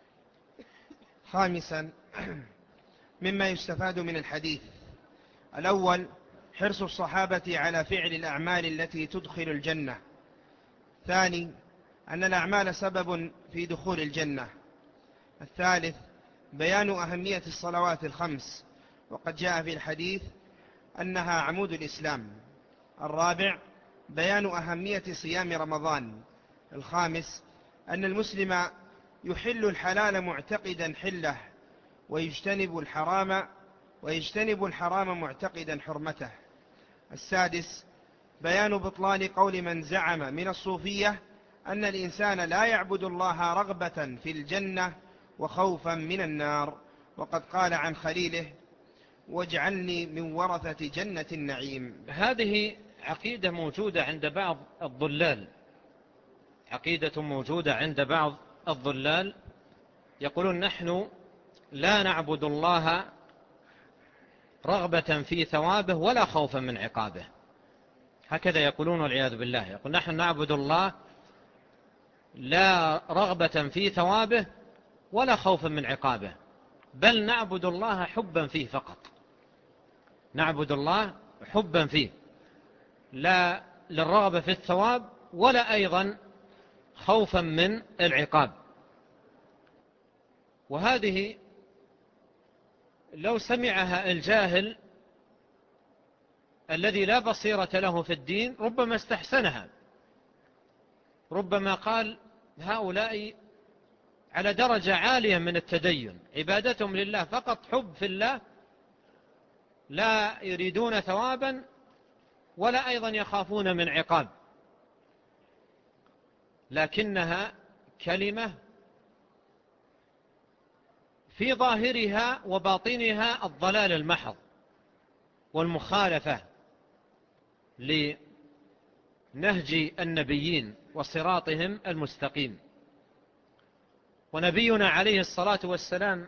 خامسا مما يستفاد من الحديث: الأول حرص الصحابة على فعل الأعمال التي تدخل الجنة. ثاني أن الأعمال سبب في دخول الجنة. الثالث بيان أهمية الصلوات الخمس، وقد جاء في الحديث أنها عمود الإسلام. الرابع بيان أهمية صيام رمضان. الخامس أن المسلم يحل الحلال معتقدا حله، ويجتنب الحرام معتقدا حرمته. السادس بيان بطلان قول من زعم من الصوفية أن الإنسان لا يعبد الله رغبة في الجنة وخوفا من النار، وقد قال عن خليله: واجعلني من ورثة جنة النعيم. هذه عقيدة موجودة عند بعض الضلال، عقيدة موجودة عند بعض الضلال، يقولون: نحن لا نعبد الله رغبة في ثوابه ولا خوفا من عقابه. هكذا يقولون والعياذ بالله. يقول: نحن نعبد الله لا رغبة في ثوابه ولا خوفا من عقابه، بل نعبد الله حبا فيه فقط. نعبد الله حبا فيه، لا للرغبة في الثواب ولا أيضا خوفا من العقاب. وهذه لو سمعها الجاهل الذي لا بصيرة له في الدين ربما استحسنها، ربما قال: هؤلاء على درجة عالية من التدين، عبادتهم لله فقط حب في الله، لا يريدون ثوابا ولا أيضا يخافون من عقاب. لكنها كلمة في ظاهرها وباطنها الضلال المحض، والمخالفة لنهج النبيين وصراطهم المستقيم. ونبينا عليه الصلاة والسلام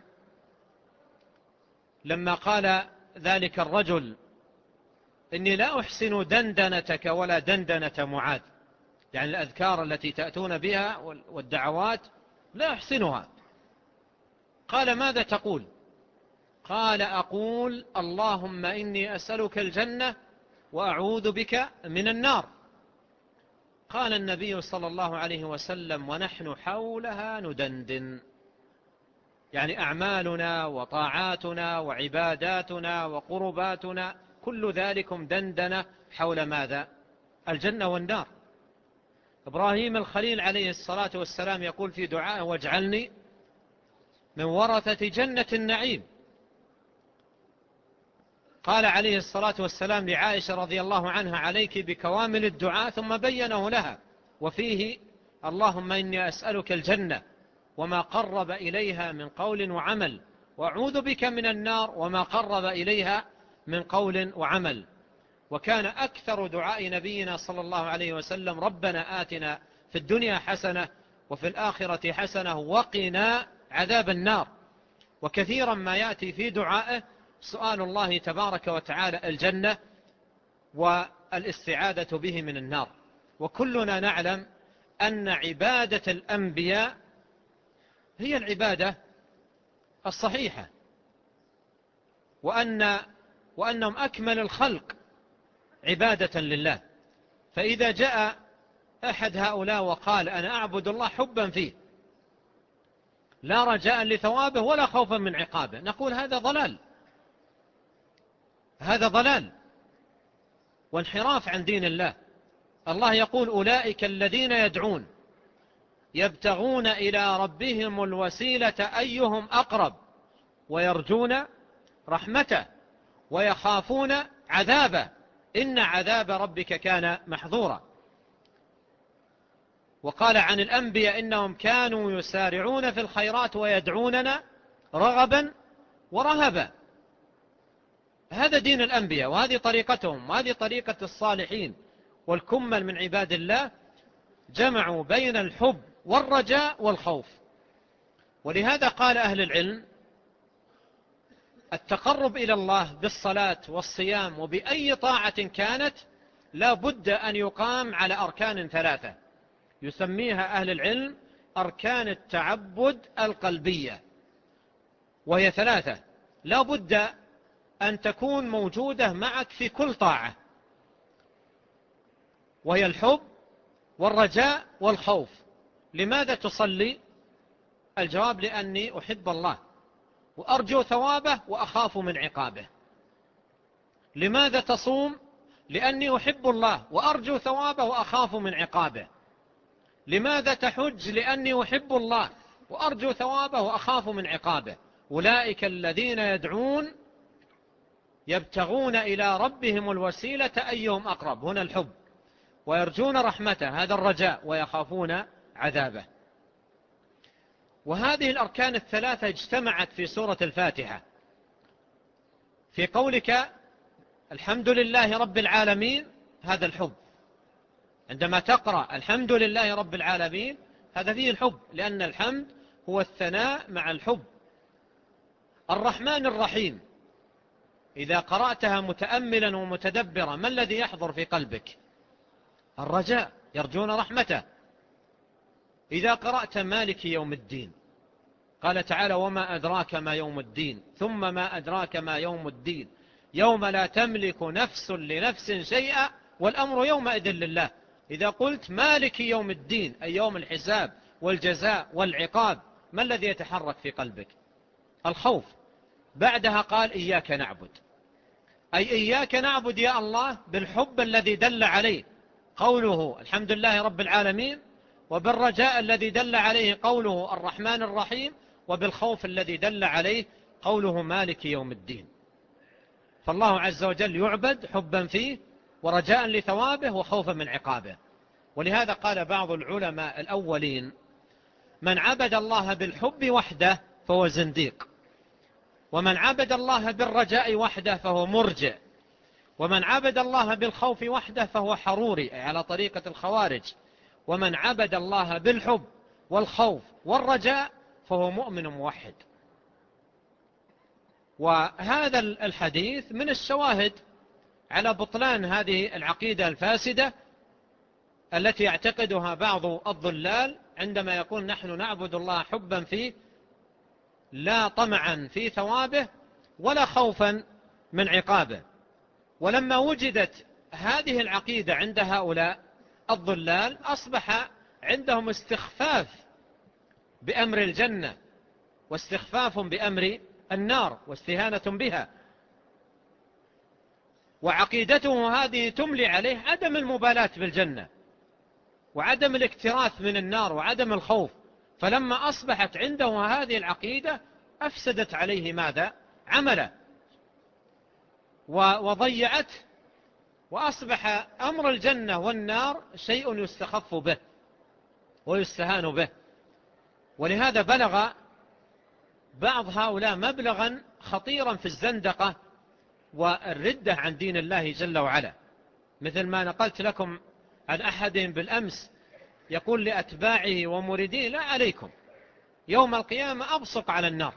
لما قال ذلك الرجل: إني لا أحسن دندنتك ولا دندنة معاذ، يعني الأذكار التي تأتون بها والدعوات لا أحسنها. قال: ماذا تقول؟ قال: أقول اللهم إني أسألك الجنة وأعوذ بك من النار. قال النبي صلى الله عليه وسلم: ونحن حولها ندندن، يعني أعمالنا وطاعاتنا وعباداتنا وقرباتنا كل ذلكم دندنة حول ماذا؟ الجنة والنار. إبراهيم الخليل عليه الصلاة والسلام يقول في دعائه: واجعلني من ورثة جنة النعيم. قال عليه الصلاة والسلام لعائشة رضي الله عنها: عليك بكوامل الدعاء، ثم بينه لها وفيه: اللهم إني أسألك الجنة وما قرب إليها من قول وعمل، وأعوذ بك من النار وما قرب إليها من قول وعمل. وكان أكثر دعاء نبينا صلى الله عليه وسلم: ربنا آتنا في الدنيا حسنة وفي الآخرة حسنة وقنا عذاب النار. وكثيرا ما يأتي في دعائه سؤال الله تبارك وتعالى الجنة والاستعاذة به من النار. وكلنا نعلم أن عبادة الأنبياء هي العبادة الصحيحة، وأنهم أكمل الخلق عبادة لله. فإذا جاء أحد هؤلاء وقال: أنا أعبد الله حبا فيه لا رجاء لثوابه ولا خوفا من عقابه، نقول هذا ضلال، هذا ضلال وانحراف عن دين الله. الله يقول: أولئك الذين يدعون يبتغون إلى ربهم الوسيلة أيهم أقرب ويرجون رحمته ويخافون عذابه إن عذاب ربك كان محظورا. وقال عن الأنبياء: إنهم كانوا يسارعون في الخيرات ويدعوننا رغبا ورهبا. هذا دين الأنبياء، وهذه طريقتهم، وهذه طريقة الصالحين والكمل من عباد الله. جمعوا بين الحب والرجاء والخوف. ولهذا قال أهل العلم: التقرب إلى الله بالصلاة والصيام وبأي طاعة كانت لا بد أن يقام على أركان ثلاثة يسميها أهل العلم أركان التعبد القلبية، وهي ثلاثة لا بد أن تكون موجودة معك في كل طاعة، وهي الحب والرجاء والخوف. لماذا تصلي؟ الجواب: لأني أحب الله وأرجو ثوابه وأخاف من عقابه. لماذا تصوم؟ لأني أحب الله وأرجو ثوابه وأخاف من عقابه. لماذا تحج؟ لأني أحب الله وأرجو ثوابه وأخاف من عقابه. أولئك الذين يدعون يبتغون إلى ربهم الوسيلة أيهم أقرب، هنا الحب، ويرجون رحمته، هذا الرجاء، ويخافون عذابه. وهذه الأركان الثلاثة اجتمعت في سورة الفاتحة في قولك الحمد لله رب العالمين. هذا الحب، عندما تقرأ الحمد لله رب العالمين هذا فيه الحب، لأن الحمد هو الثناء مع الحب. الرحمن الرحيم إذا قرأتها متأملا ومتدبرا ما الذي يحضر في قلبك؟ الرجاء، يرجون رحمته. إذا قرأت مالك يوم الدين قال تعالى: وما أدراك ما يوم الدين، ثم ما أدراك ما يوم الدين، يوم لا تملك نفس لنفس شيئا والأمر يومئذ لله. إذا قلت مالك يوم الدين أي يوم الحساب والجزاء والعقاب، ما الذي يتحرك في قلبك؟ الخوف. بعدها قال: إياك نعبد، أي إياك نعبد يا الله بالحب الذي دل عليه قوله الحمد لله رب العالمين، وبالرجاء الذي دل عليه قوله الرحمن الرحيم، وبالخوف الذي دل عليه قوله مالك يوم الدين. فالله عز وجل يعبد حبا فيه ورجاء لثوابه وخوفا من عقابه. ولهذا قال بعض العلماء الأولين: من عبد الله بالحب وحده فهو زنديق، ومن عبد الله بالرجاء وحده فهو مرجئ، ومن عبد الله بالخوف وحده فهو حروري، أي على طريقة الخوارج. ومن عبد الله بالحب والخوف والرجاء فهو مؤمن موحد. وهذا الحديث من الشواهد على بطلان هذه العقيدة الفاسدة التي يعتقدها بعض الضلال عندما يقول نحن نعبد الله حبا فيه لا طمعا في ثوابه ولا خوفا من عقابه. ولما وجدت هذه العقيدة عند هؤلاء الضلال أصبح عندهم استخفاف بأمر الجنة واستخفاف بأمر النار واستهانة بها، وعقيدته هذه تملي عليه عدم المبالاة بالجنة وعدم الاكتراث من النار وعدم الخوف. فلما أصبحت عنده هذه العقيدة أفسدت عليه ماذا؟ عمله وضيعته، وأصبح أمر الجنة والنار شيء يستخف به ويستهان به. ولهذا بلغ بعض هؤلاء مبلغا خطيرا في الزندقة والردة عن دين الله جل وعلا، مثل ما نقلت لكم عن أحدهم بالأمس يقول لأتباعه ومريديه لا عليكم، يوم القيامة أبصق على النار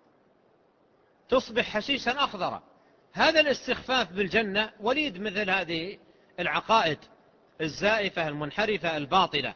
تصبح حشيشا أخضرا. هذا الاستخفاف بالجنة وليد مثل هذه العقائد الزائفة المنحرفة الباطلة.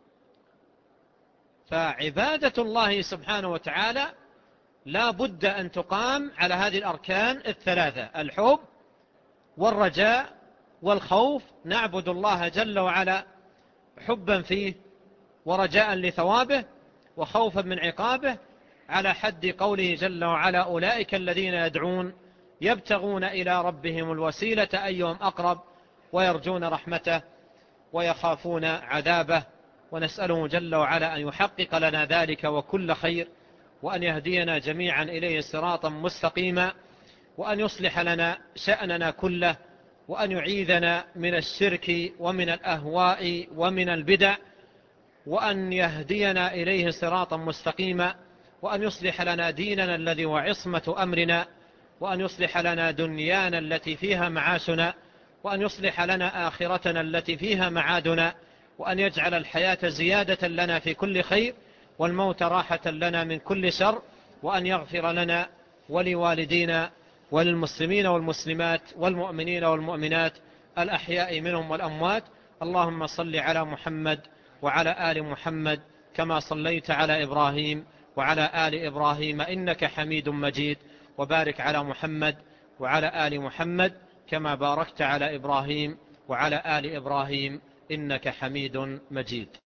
فعبادة الله سبحانه وتعالى لا بد أن تقام على هذه الأركان الثلاثة: الحب والرجاء والخوف. نعبد الله جل وعلا حبا فيه ورجاء لثوابه وخوفا من عقابه، على حد قوله جل وعلا: أولئك الذين يدعون يبتغون إلى ربهم الوسيلة أيهم أقرب ويرجون رحمته ويخافون عذابه. ونسأله جل وعلا أن يحقق لنا ذلك وكل خير، وأن يهدينا جميعا إليه صراطا مستقيما، وأن يصلح لنا شأننا كله، وأن يعيذنا من الشرك ومن الأهواء ومن البدع، وأن يهدينا إليه صراطا مستقيما، وأن يصلح لنا ديننا الذي هو عصمة أمرنا، وأن يصلح لنا دنيانا التي فيها معاشنا، وأن يصلح لنا آخرتنا التي فيها معادنا، وأن يجعل الحياة زيادة لنا في كل خير والموت راحة لنا من كل شر، وأن يغفر لنا ولوالدينا وللمسلمين والمسلمات والمؤمنين والمؤمنات الأحياء منهم والأموات. اللهم صل على محمد وعلى آل محمد كما صليت على إبراهيم وعلى آل إبراهيم إنك حميد مجيد، وبارك على محمد وعلى آل محمد كما باركت على إبراهيم وعلى آل إبراهيم إنك حميد مجيد.